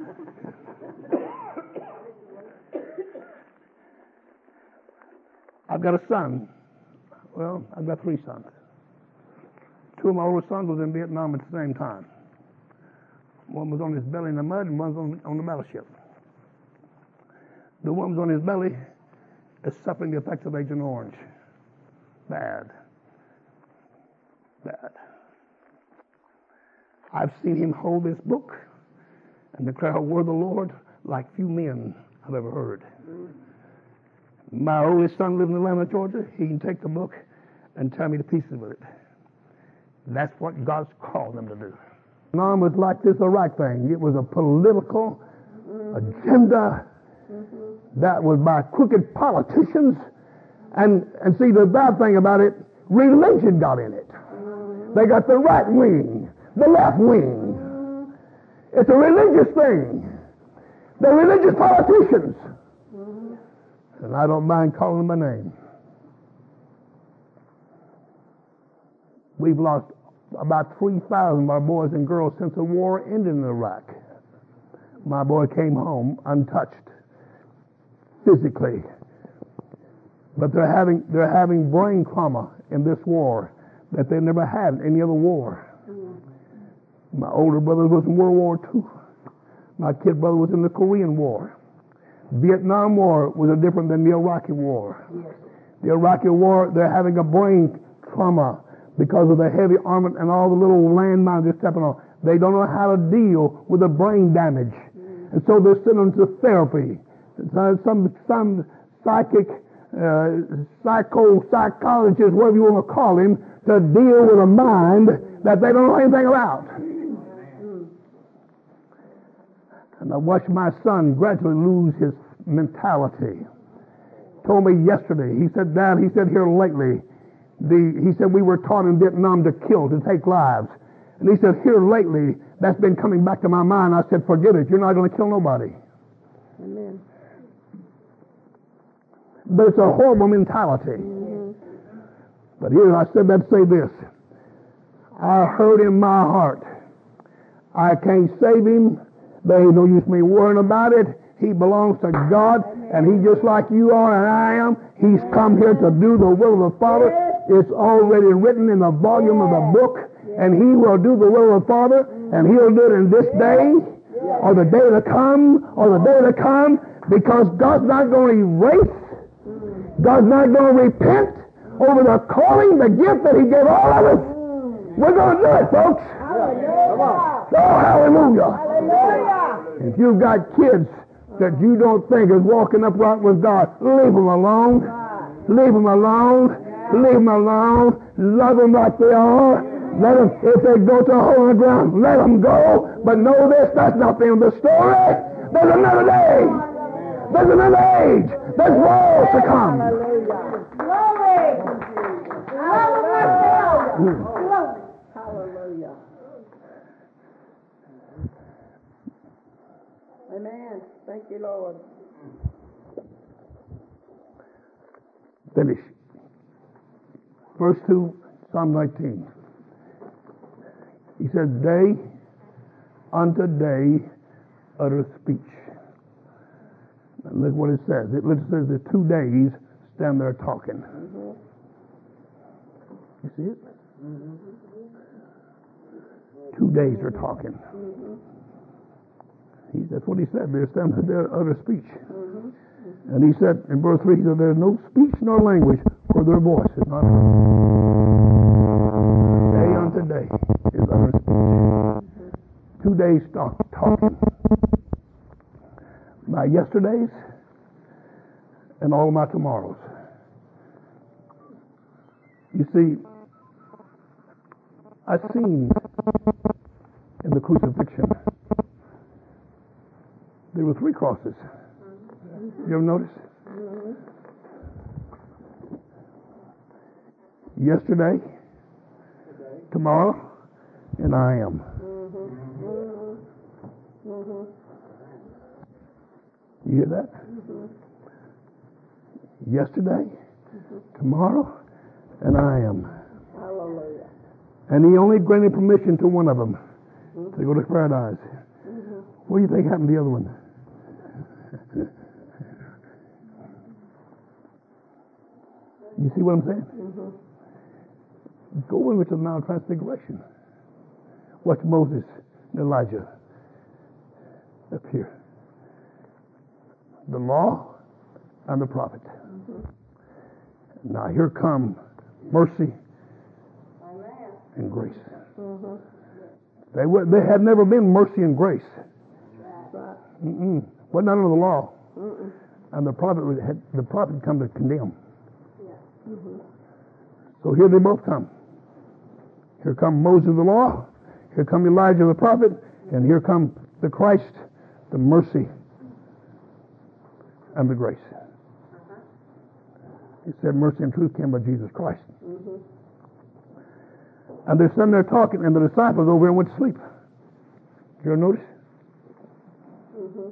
S1: I've got a son. Well, I've got three sons. Two of my older sons was in Vietnam at the same time. One was on his belly in the mud and one was on, on the battleship. The one was on his belly is suffering the effects of Agent Orange. Bad. Bad. I've seen him hold this book and declare a word of the Lord like few men I've ever heard. My oldest son lives in Atlanta, Georgia. He can take the book and tear me to pieces with it. That's what God's called them to do. Vietnam was like this Iraq thing. It was a political agenda that was by crooked politicians. And, and see, the bad thing about it, religion got in it. They got the right wing, the left wing. It's a religious thing. They're religious politicians. And I don't mind calling them by name. We've lost about three thousand of our boys and girls since the war ended in Iraq. My boy came home untouched physically. But they're having, they're having brain trauma in this war that they never had in any other war. My older brother was in World War Two. My kid brother was in the Korean War. Vietnam War was no different than the Iraqi War. The Iraqi War, they're having a brain trauma because of the heavy armament and all the little landmines they're stepping on. They don't know how to deal with the brain damage. And so they're sending them to therapy. Some, some psychic, uh, psycho, psychologist, whatever you want to call him, to deal with a mind that they don't know anything about. And I watched my son gradually lose his mentality. Told me yesterday, he said, Dad, he said here lately, the, he said we were taught in Vietnam to kill, to take lives. And he said here lately, that's been coming back to my mind. I said, forget it, you're not going to kill nobody.
S2: Amen.
S1: But it's a horrible mentality. Mm-hmm. But here I said that to say this. I heard in my heart, I can't save him. There ain't no use me worrying about it. He belongs to God, and he just like you are and I am. He's come here to do the will of the Father. It's already written in the volume of the book, and he will do the will of the Father, and he'll do it in this day, or the day to come, or the day to come, because God's not going to erase, God's not going to repent over the calling, the gift that he gave all of us. We're going to do it, folks.
S2: Hallelujah.
S1: Oh, hallelujah.
S2: Hallelujah.
S1: If you've got kids that you don't think is walking upright with God, leave them alone. Leave them alone. Leave them alone. Love them like they are. Let them, if they go to a hole in the ground, let them go. But know this, that's not the end of the story. There's another day. There's another age. There's worlds to come.
S2: Hallelujah. Glory. Hallelujah. Hallelujah. Amen. Thank you, Lord.
S1: Finish. Verse two, Psalm nineteen. He says, day unto day utter speech. And look what it says. It says the two days stand there talking.
S2: Mm-hmm.
S1: You see it? Mm-hmm. Two days are talking.
S2: Mm-hmm.
S1: He, that's what he said. They stand there utter speech.
S2: Mm-hmm.
S1: And he said in verse three, he said, there's no speech nor language for their voice. It's not day unto day is utter speech. Mm-hmm. Two days talk, talking. My yesterdays and all my tomorrows. You see, I've seen in the crucifixion, there were three crosses. You ever notice?
S2: Mm-hmm.
S1: Yesterday, tomorrow, and I am.
S2: Mm-hmm. Mm-hmm.
S1: You hear that?
S2: Mm-hmm.
S1: Yesterday, mm-hmm. tomorrow, and I am.
S2: Hallelujah.
S1: And he only granted permission to one of them
S2: Mm-hmm.
S1: to go to paradise.
S2: Mm-hmm.
S1: What do you think happened to the other one? You see what I'm saying?
S2: Mm-hmm.
S1: Go over to the Mount of Transfiguration. Watch Moses and Elijah appear. The law and the prophet.
S2: Mm-hmm.
S1: Now here come mercy
S2: Amen.
S1: and grace.
S2: Mm-hmm.
S1: They were, they had never been mercy and grace.
S2: That's right.
S1: Mm-mm. Wasn't under the law.
S2: Mm-mm.
S1: And the prophet was, had, the prophet come to condemn.
S2: Yeah. Mm-hmm.
S1: So here they both come. Here come Moses the law. Here come Elijah the prophet. And here come the Christ, the mercy and the grace.
S2: Uh-huh.
S1: He said mercy and truth came by Jesus Christ.
S2: Mm-hmm.
S1: And they're sitting there talking, and the disciples over here went to sleep. Did you ever notice?
S2: Mm-hmm.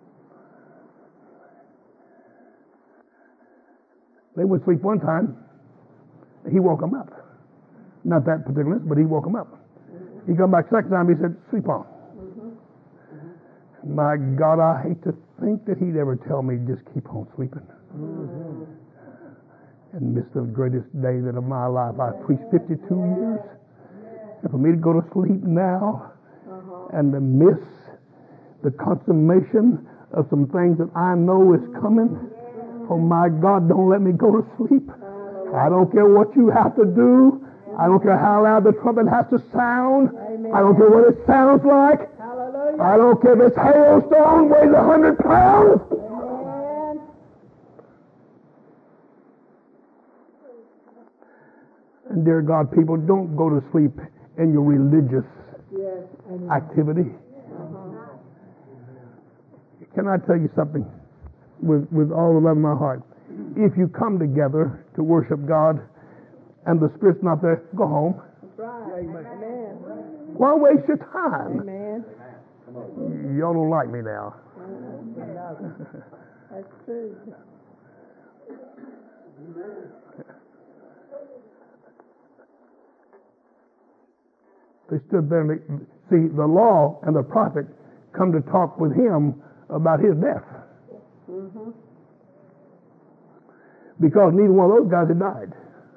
S1: They went to sleep one time. He woke them up. Not that particular, but he woke them up. Mm-hmm. He come back second time, he said, sleep on.
S2: Mm-hmm. Mm-hmm.
S1: My God, I hate to think that he'd ever tell me just keep on sleeping.
S2: Mm-hmm.
S1: And miss the greatest day that of my life. I preached fifty-two years. And for me to go to sleep now
S2: Uh-huh.
S1: and to miss the consummation of some things that I know is coming, oh my God, don't let me go to sleep. I don't care what you have to do. I don't care how loud the trumpet has to sound.
S2: Amen.
S1: I don't care what it sounds like.
S2: Hallelujah.
S1: I don't care if this hailstone weighs a hundred pounds.
S2: Amen.
S1: And dear God, people, don't go to sleep in your religious
S2: Yes. Amen.
S1: activity.
S2: Uh-huh.
S1: Can I tell you something with, with all the love in my heart? If you come together to worship God and the Spirit's not there, go home.
S2: That's right. Amen.
S1: Why waste your time?
S2: Amen.
S1: Y'all don't like me now.
S2: That's true.
S1: They stood there and they, see, the law and the prophet come to talk with him about his death.
S2: Mm-hmm.
S1: Because neither one of those guys had died.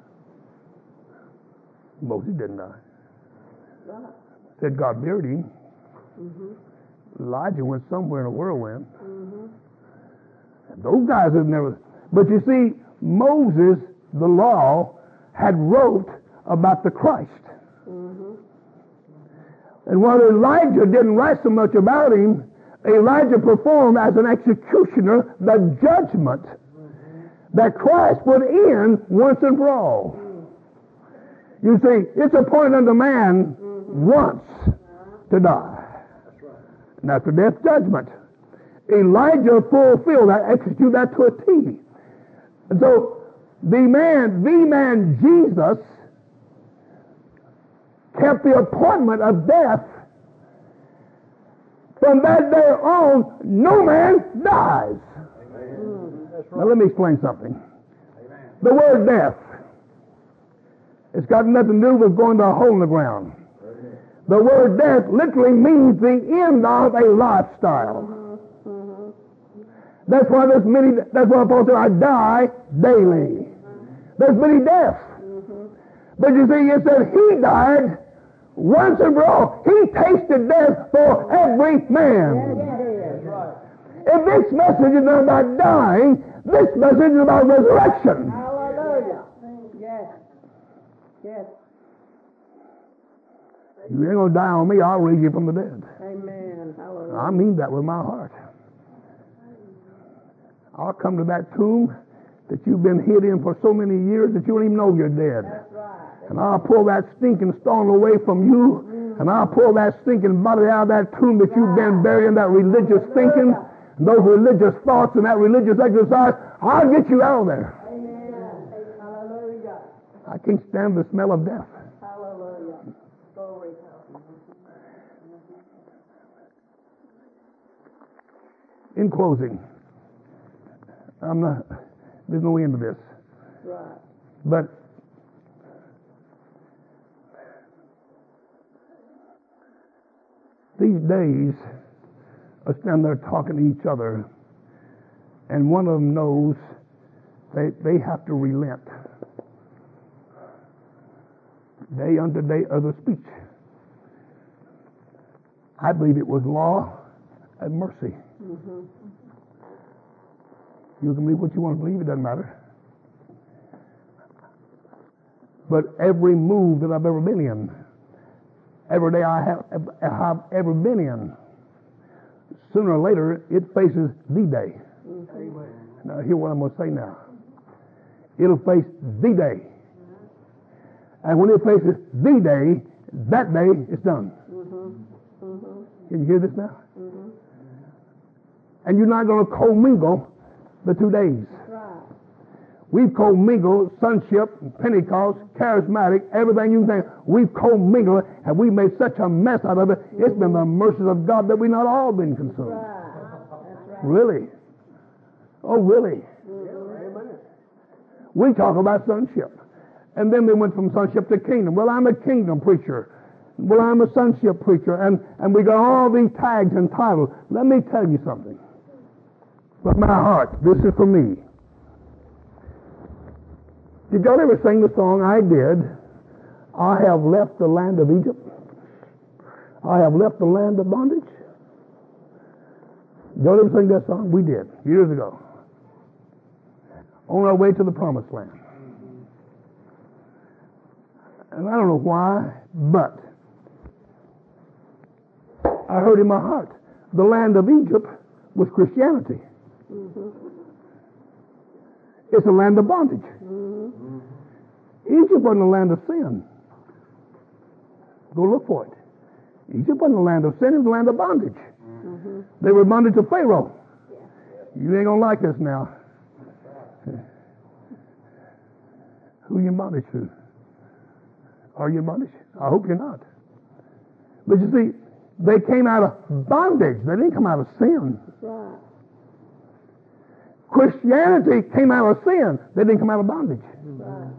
S1: Moses didn't die.
S2: Right.
S1: Said God buried him.
S2: Mm-hmm.
S1: Elijah went somewhere in a whirlwind.
S2: Mm-hmm.
S1: Those guys had never. But you see, Moses, the law, had wrote about the Christ.
S2: Mm-hmm.
S1: And while Elijah didn't write so much about him, Elijah performed as an executioner the judgment that Christ would end once and for all. You see, it's appointed unto man once to die. And after death, judgment. Elijah fulfilled that, executed that to a T. And so, the man, the man Jesus, kept the appointment of death. From that day on, no man dies. Now let me explain something. Amen. The word death, it's got nothing to do with going to a hole in the ground. Amen. The word death literally means the end of a lifestyle. Mm-hmm. That's why there's many, that's why Paul said, I die daily. Mm-hmm. There's many deaths. Mm-hmm. But you see, it said he died once and for all. He tasted death for every man. Yeah, yeah, yeah. Right. If this message is not about dying, this message is about resurrection.
S2: Hallelujah. Yes. Yes.
S1: You ain't going to die on me, I'll raise you from the dead.
S2: Amen. Hallelujah.
S1: I mean that with my heart. I'll come to that tomb that you've been hid in for so many years that you don't even know you're dead.
S2: That's right.
S1: And I'll pull that stinking stone away from you, mm. and I'll pull that stinking body out of that tomb that you've been buried in, that religious thinking, and those religious thoughts and that religious exercise. I'll get you out of there.
S2: Amen. Hallelujah.
S1: I can't stand the smell of death.
S2: Hallelujah. Glory.
S1: In closing, I'm not, there's no end to this.
S2: Right.
S1: But these days, I stand there talking to each other, and one of them knows they, they have to relent. Day unto day other speech. I believe it was law and mercy. Mm-hmm. You can believe what you want to believe, it doesn't matter. But every move that I've ever been in, every day I have, I have ever been in, sooner or later it faces the day. Mm-hmm. Now hear what I'm going to say now. It'll face the day. And when it faces the day, that day is done. Mm-hmm. Mm-hmm. Can you hear this now? Mm-hmm. And you're not going to commingle the two days.
S2: Right.
S1: We've commingled sonship, Pentecost, charismatic, everything you can think. We've commingled and we've made such a mess out of it. Mm-hmm. It's been the mercies of God that we've not all been consumed.
S2: Right. That's right.
S1: Really? Oh, really?
S2: Mm-hmm.
S1: We talk about sonship. And then they went from sonship to kingdom. Well, I'm a kingdom preacher. Well, I'm a sonship preacher. And, and we got all these tags and titles. Let me tell you something. But my heart, this is for me. Did y'all ever sing the song I did? I have left the land of Egypt. I have left the land of bondage. Did y'all ever sing that song? We did, years ago. On our way to the promised land. And I don't know why, but I heard in my heart, the land of Egypt was Christianity. Mm-hmm. It's a land of bondage. Mm-hmm. Egypt wasn't a land of sin. Go look for it. Egypt wasn't a land of sin, it was a land of bondage. Mm-hmm. They were bondage to Pharaoh. Yeah. You ain't gonna like this now. Who you bondage to? Are you in bondage? I hope you're not. But you see, they came out of bondage. They didn't come out of sin.
S2: Right.
S1: Christianity came out of sin. They didn't come out of bondage.
S2: Right.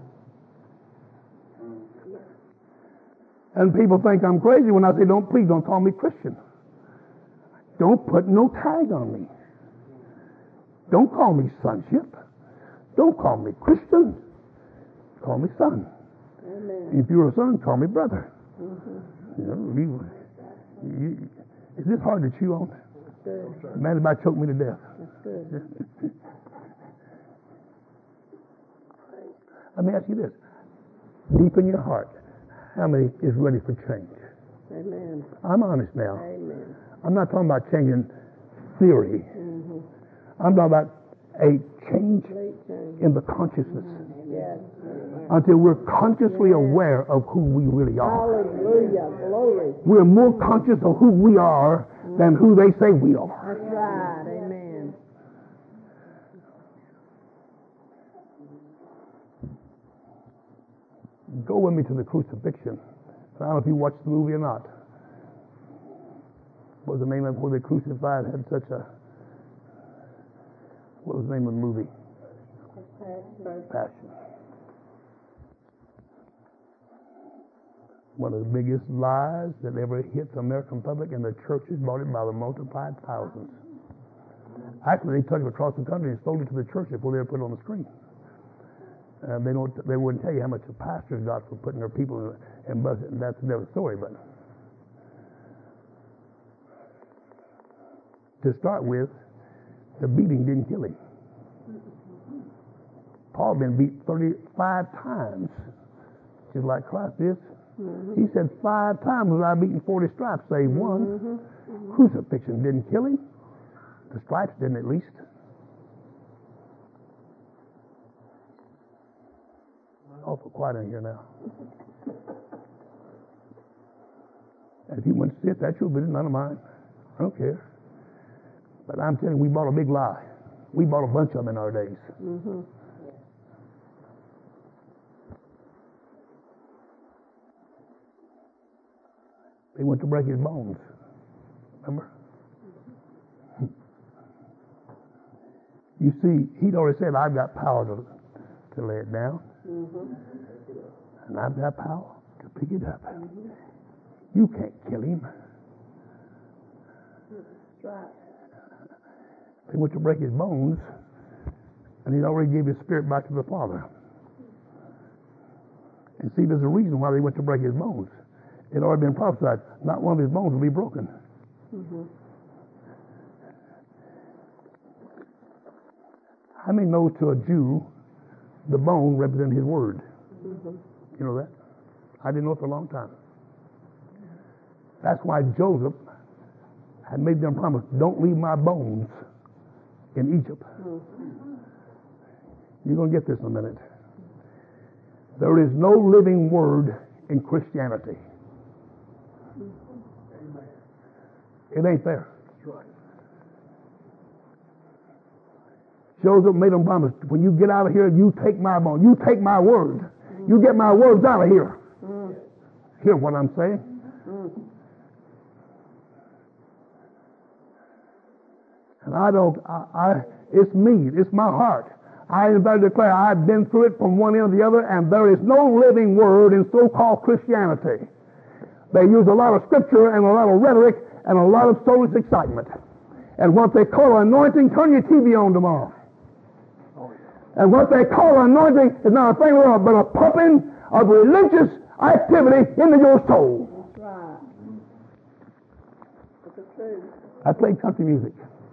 S1: And people think I'm crazy when I say, "Don't please don't call me Christian. Don't put no tag on me. Don't call me sonship. Don't call me Christian. Call me son.
S2: Amen.
S1: If you're a son, call me brother."
S2: Mm-hmm.
S1: You know, you, you, is this hard to chew on?
S2: Good.
S1: Man, it might choke me to death.
S2: That's good.
S1: Let me ask you this. Deep in your heart, how many is ready for change?
S2: Amen.
S1: I'm honest now.
S2: Amen.
S1: I'm not talking about changing theory.
S2: Mm-hmm.
S1: I'm talking about a change
S2: Great change.
S1: in the consciousness
S2: Yes.
S1: until we're consciously aware of who we really are.
S2: Hallelujah. Glory.
S1: We're more conscious of who we are than who they say we are.
S2: That's right. Amen.
S1: Go with me to the crucifixion. I don't know if you watched the movie or not. What was the name of it where they crucified? Had such a. What was the name of the movie? Passion. One of the biggest lies that ever hit the American public, and the churches bought it by the multiplied thousands. Actually, they took it across the country and sold it to the church before they were put it on the screen. Uh, they don't. They wouldn't tell you how much the pastors got for putting their people in, in budget, and that's another story. But to start with, the beating didn't kill him. Paul been beat thirty-five times, just like Christ is. Mm-hmm. He said, five times was I beaten forty stripes, save one. Mm-hmm. Mm-hmm. Crucifixion didn't kill him. The stripes didn't, at least. Awful quiet in here now. And if you want to sit, that's your business, none of mine. I don't care. But I'm telling you, we bought a big lie. We bought a bunch of them in our days. Mm-hmm. They went to break his bones. Remember? You see, he'd already said, I've got power to, to lay it down. Mm-hmm. And I've got power to pick it up. Mm-hmm. You can't kill him.
S2: That's right.
S1: They went to break his bones, and he'd already gave his spirit back to the Father. And see, there's a reason why they went to break his bones. It had already been prophesied. Not one of his bones will be broken. Mm-hmm. How many knows to a Jew the bone represents his word? Mm-hmm. You know that? I didn't know it for a long time. That's why Joseph had made them promise, don't leave my bones in Egypt. Mm-hmm. You're going to get this in a minute. There is no living word in Christianity. It ain't there. That's right. Joseph made them promise, when you get out of here, you take my bone. You take my word. Mm. You get my words out of here. Mm. Hear what I'm saying? Mm. And I don't, I, I, it's me. It's my heart. I invite to declare I've been through it from one end to the other, and there is no living word in so-called Christianity. They use a lot of scripture and a lot of rhetoric and a lot of soulless excitement. And what they call anointing, turn your T V on tomorrow. And what they call anointing is not a thing at all, but a pumping of religious activity into your soul.
S2: That's right. That's the truth.
S1: I played country music.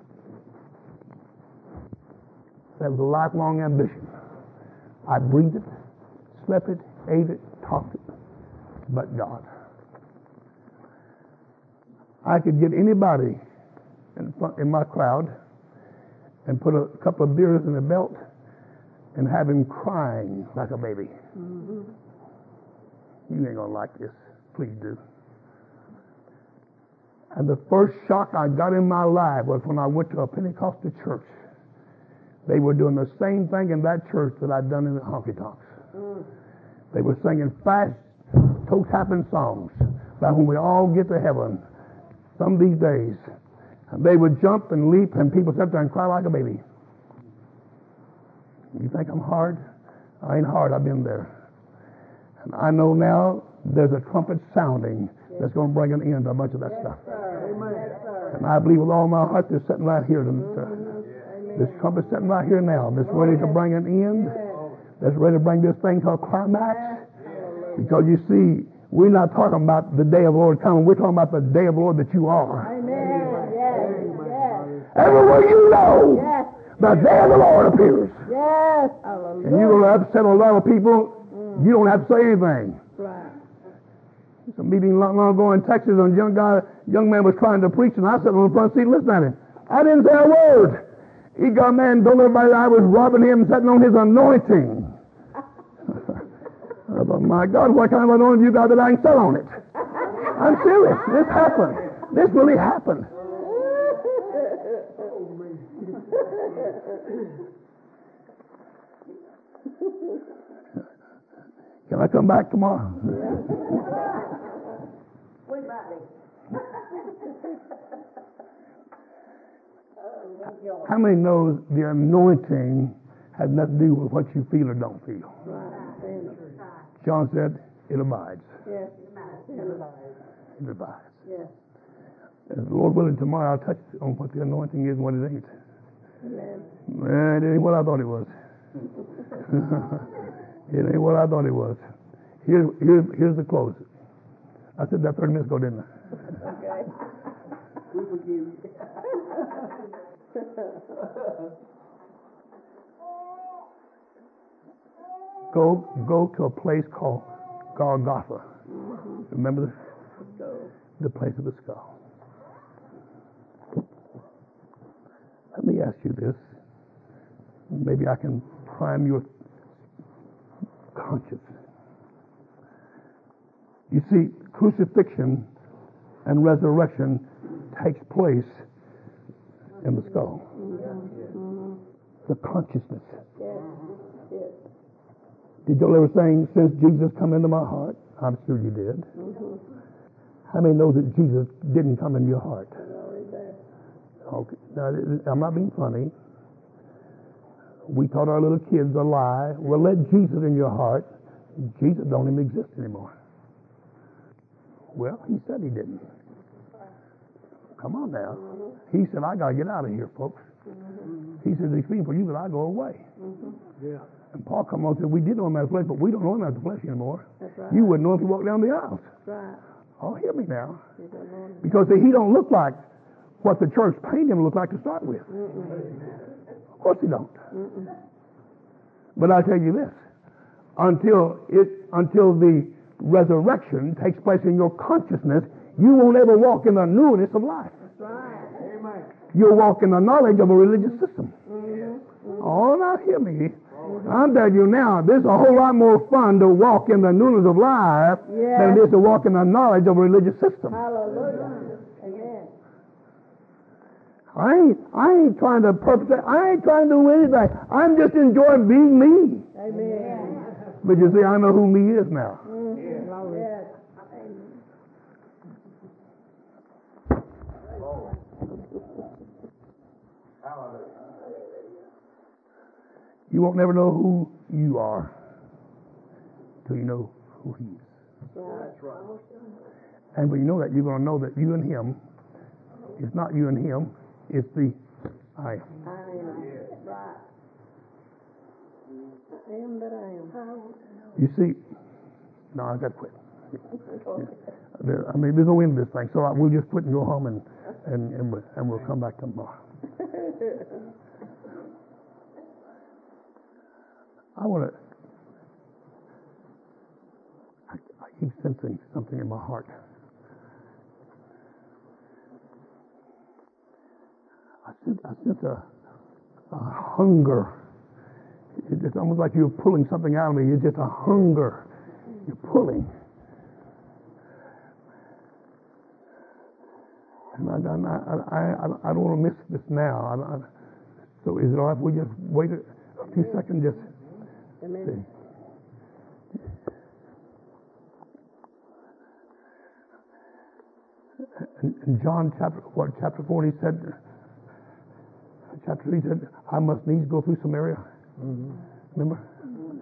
S1: That was a lifelong ambition. I breathed it, slept it, ate it, talked it, but God. I could get anybody in, front, in my crowd and put a couple of beers in a belt and have him crying like a baby. Mm-hmm. You ain't gonna like this. Please do. And the first shock I got in my life was when I went to a Pentecostal church. They were doing the same thing in that church that I'd done in the honky tonks. Mm. They were singing fast, toe-tapping songs about when we all get to heaven some of these days. And they would jump and leap, and people sit there and cry like a baby. You think I'm hard? I ain't hard. I've been there. And I know now there's a trumpet sounding that's going to bring an end to a bunch of that
S2: Yes,
S1: stuff.
S2: sir. Amen. Yes, sir.
S1: And I believe with all my heart they're sitting right here. To, to, this trumpet's sitting right here now. That's ready to bring an end. That's ready to bring this thing to a climax. Because you see, we're not talking about the day of the Lord coming. We're talking about the day of the Lord that you are.
S2: Amen. Yes. Yes.
S1: Everywhere you know,
S2: Yes.
S1: the day of the Lord appears.
S2: Yes. Hallelujah.
S1: And you're going to upset a lot of people. Mm. You don't have to say anything.
S2: Right.
S1: It's a meeting long, long ago in Texas, and a young guy, young man was trying to preach, and I sat on the front seat listening at him. I didn't say a word. He got a man, told everybody I was robbing him, sitting on his anointing. I thought, my God, what kind of anointing you got that I can sell on it? I'm serious. This happened. This really happened. Can I come back tomorrow? How many knows the anointing has nothing to do with what you feel or don't feel? John said, it abides.
S2: Yes. It abides.
S1: It abides.
S2: Yes.
S1: If the Lord willing, tomorrow I'll touch on what the anointing is and what it ain't.
S2: Amen.
S1: Man, it ain't what I thought it was. It ain't what I thought it was. Here, here, here's the close. I said that thirty minutes ago, didn't I?
S2: Okay. We forgive you.
S1: Go, go to a place called Golgotha. Remember the, the place of the skull. Let me ask you this. Maybe I can prime your conscience. You see, crucifixion and resurrection takes place in the skull. The consciousness.
S2: Yes. Yes.
S1: Did y'all ever sing, since Jesus come into my heart? I'm sure you did.
S2: Mm-hmm.
S1: How many know that Jesus didn't come in your heart?
S2: Already there.
S1: Okay. Now, I'm not being funny. We taught our little kids a lie. Well, let Jesus in your heart. Jesus don't even exist anymore. Well, he said he didn't. Come on now.
S2: Mm-hmm.
S1: He said, I got to get out of here, folks.
S2: Mm-hmm.
S1: He said, these people, you, but I go away.
S2: Mm-hmm.
S1: Yeah. And Paul come on and said, we did know him as flesh, but we don't know him as the flesh anymore.
S2: That's right.
S1: You wouldn't know if you walked down the aisles.
S2: That's right.
S1: Oh, hear me now.
S2: He's anointed.
S1: Because see, he don't look like what the church painted him to look like to start with.
S2: Mm-mm.
S1: Of course he don't.
S2: Mm-mm.
S1: But I tell you this, until it, until the resurrection takes place in your consciousness, you won't ever walk in the newness of life.
S2: That's right. Amen.
S1: You'll walk in the knowledge of a religious system.
S2: Mm-hmm.
S1: Oh, now hear me. I'm telling you now, this is a whole lot more fun to walk in the newness of life
S2: Yes.
S1: than it is to walk in the knowledge of a religious system.
S2: Hallelujah. Amen.
S1: I ain't, I ain't trying to perpetrate, I ain't trying to do anything. I'm just enjoying being me.
S2: Amen.
S1: But you see, I know who me is now.
S2: Mm-hmm. Yes. Amen.
S1: You won't never know who you are till you know who he is.
S2: That's right.
S1: And when you know that, you're going to know that you and him, it's not you and him, it's the I am.
S2: I am. Right. I am that I am.
S1: You see, no, I got to quit. There, I mean, there's no end to this thing, so I, we'll just quit and go home, and and and we'll, and we'll come back tomorrow. I want to. I, I keep sensing something in my heart. I sense, I sense a, a hunger. It, it's almost like you're pulling something out of me. It's just a hunger. You're pulling. And I, I, I, I, I don't want to miss this now. I, I, so is it all right if we just wait a, a few seconds? Just
S2: Amen.
S1: in, in John chapter what chapter four, he said, chapter three, he said, I must needs go through Samaria. Mm-hmm. Remember? Mm-hmm.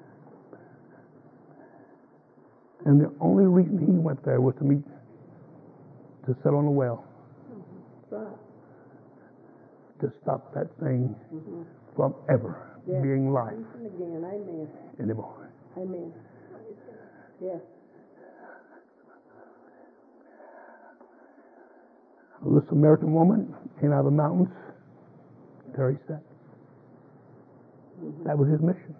S1: And the only reason he went there was to meet, to sit on the well.
S2: Mm-hmm. Right.
S1: To stop that thing
S2: Mm-hmm.
S1: from ever
S2: Yes.
S1: being life
S2: And again, amen.
S1: anymore.
S2: Amen. Yes.
S1: The Samaritan woman came out of the mountains. There he sat.
S2: Mm-hmm.
S1: That was his mission.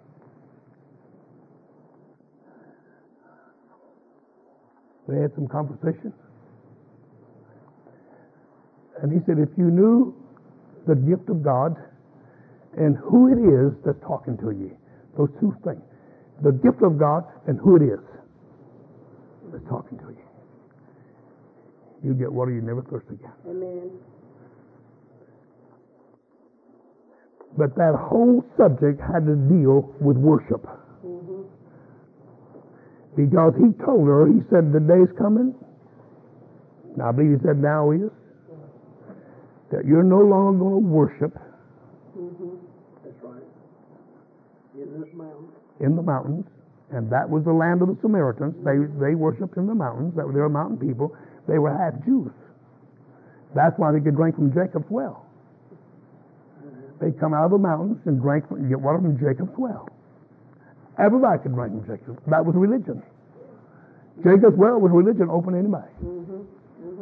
S1: They had some conversation. And he said, if you knew the gift of God and who it is that's talking to you. Those two things. The gift of God and who it is that's talking to you. You get water, you never thirst again.
S2: Amen.
S1: But that whole subject had to deal with worship.
S2: Mm-hmm.
S1: Because he told her, he said, the day's coming. Now, I believe he said now is. That you're no longer going to worship
S2: Mm-hmm. That's right. In this mountain.
S1: in the mountains. And that was the land of the Samaritans. They they worshipped in the mountains. That they were mountain people. They were half Jews. That's why they could drink from Jacob's well. They'd come out of the mountains and drank from, get water from Jacob's well. Everybody could drink from Jacob's. That was religion. Jacob's well was religion, open to anybody.
S2: Mm-hmm. Mm-hmm.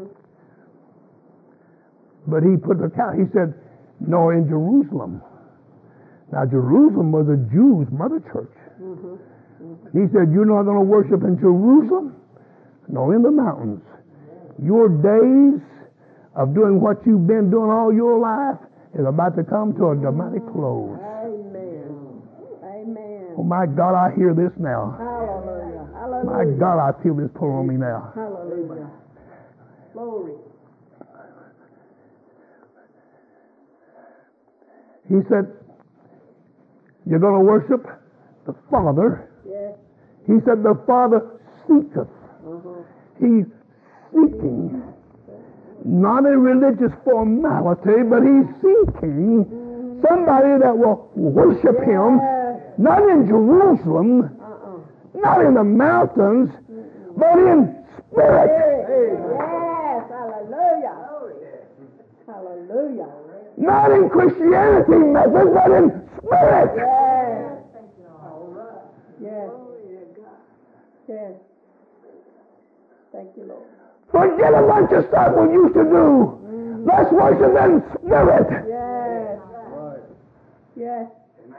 S1: But he put the count. He said, nor in Jerusalem. Now Jerusalem was a Jews' mother church.
S2: Mm-hmm.
S1: He said, you're not going to worship in Jerusalem, nor in the mountains. Your days of doing what you've been doing all your life is about to come to a dramatic close.
S2: Amen. Amen.
S1: Oh my God, I hear this now.
S2: Hallelujah. Hallelujah.
S1: My God, I feel this pull on me now.
S2: Hallelujah. Glory.
S1: He said, you're going to worship the Father.
S2: Yes.
S1: He said, the Father seeketh.
S2: Uh-huh.
S1: He's seeking. Not a religious formality, but he's seeking somebody that will worship him. Not in Jerusalem,
S2: Uh-uh.
S1: not in the mountains, but in spirit.
S2: Yes. Hallelujah. Hallelujah.
S1: Not in Christianity method, but in spirit.
S2: Yes. Yes. Yes. Thank you, Lord.
S1: Forget a bunch of stuff we used to do. Let's worship in spirit.
S2: Yes. Yes.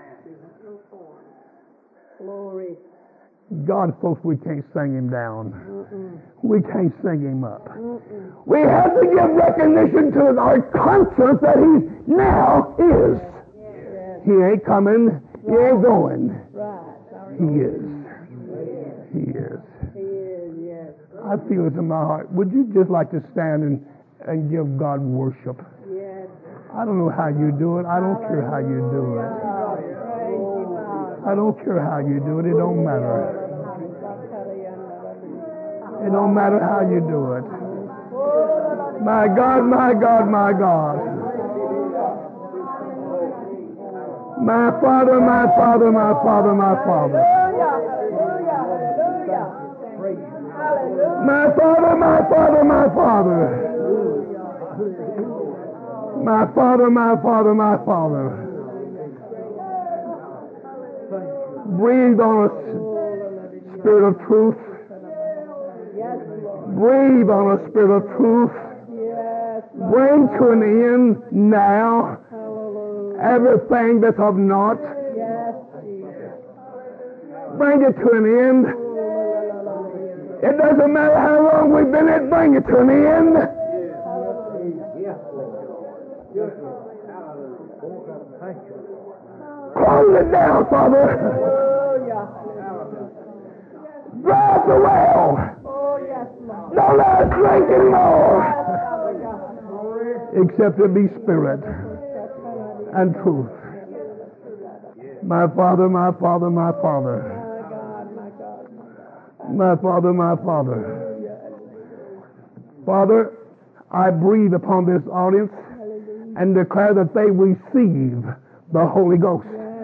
S2: Glory.
S1: God, folks, we can't sing him down.
S2: Mm-mm.
S1: We can't sing him up.
S2: Mm-mm.
S1: We have to give recognition to our conscience that he now is.
S2: Yes.
S1: He ain't coming. He ain't going.
S2: Right. Sorry.
S1: He is. He is.
S2: He is, yes.
S1: I feel it in my heart. Would you just like to stand and, and give God worship?
S2: Yes.
S1: I don't know how you do it. I don't care how you do it.
S2: Praise you, God.
S1: I don't care how you do it. It don't matter. It don't matter how you do it. My God, my God, my God. My Father, my Father, my Father, my Father. My Father, my Father, my Father. My Father, my Father, my Father. Breathe on us, Spirit of truth. Breathe on us, Spirit of truth. Bring to an end now everything that's of naught. Bring it to an end. It doesn't matter how long we've been at, bring it to an end. Close it down, Father. Drive the well. Don't let us drink anymore. Except it be spirit and truth. My Father, my Father, my Father. My Father, my Father. Father, I breathe upon this audience and declare that they receive the Holy Ghost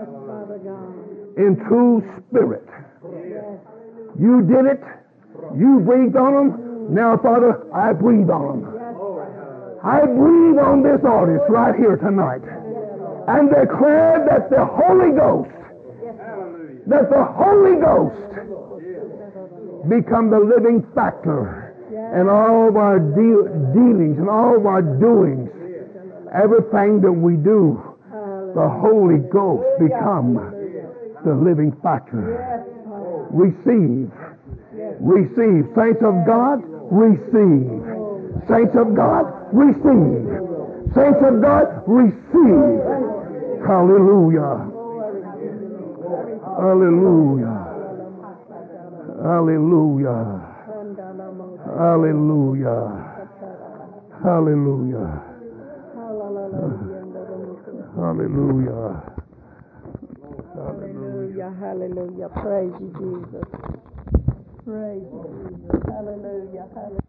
S1: in true spirit. You did it. You breathed on them. Now, Father, I breathe on them. I breathe on this audience right here tonight and declare that the Holy Ghost, that the Holy Ghost become the living factor in all of our deal, dealings and all of our doings. Everything that we do, the Holy Ghost become the living factor. Receive. Receive. Saints of God, receive. Saints of God, receive. Saints of God, receive. Hallelujah.
S2: Glory to you, Lord.
S1: Hallelujah. Hallelujah. Hallelujah. Hallelujah. Hallelujah.
S2: Hallelujah. Hallelujah. Praise you, Jesus. Praise you, Jesus. Hallelujah. Hallelujah.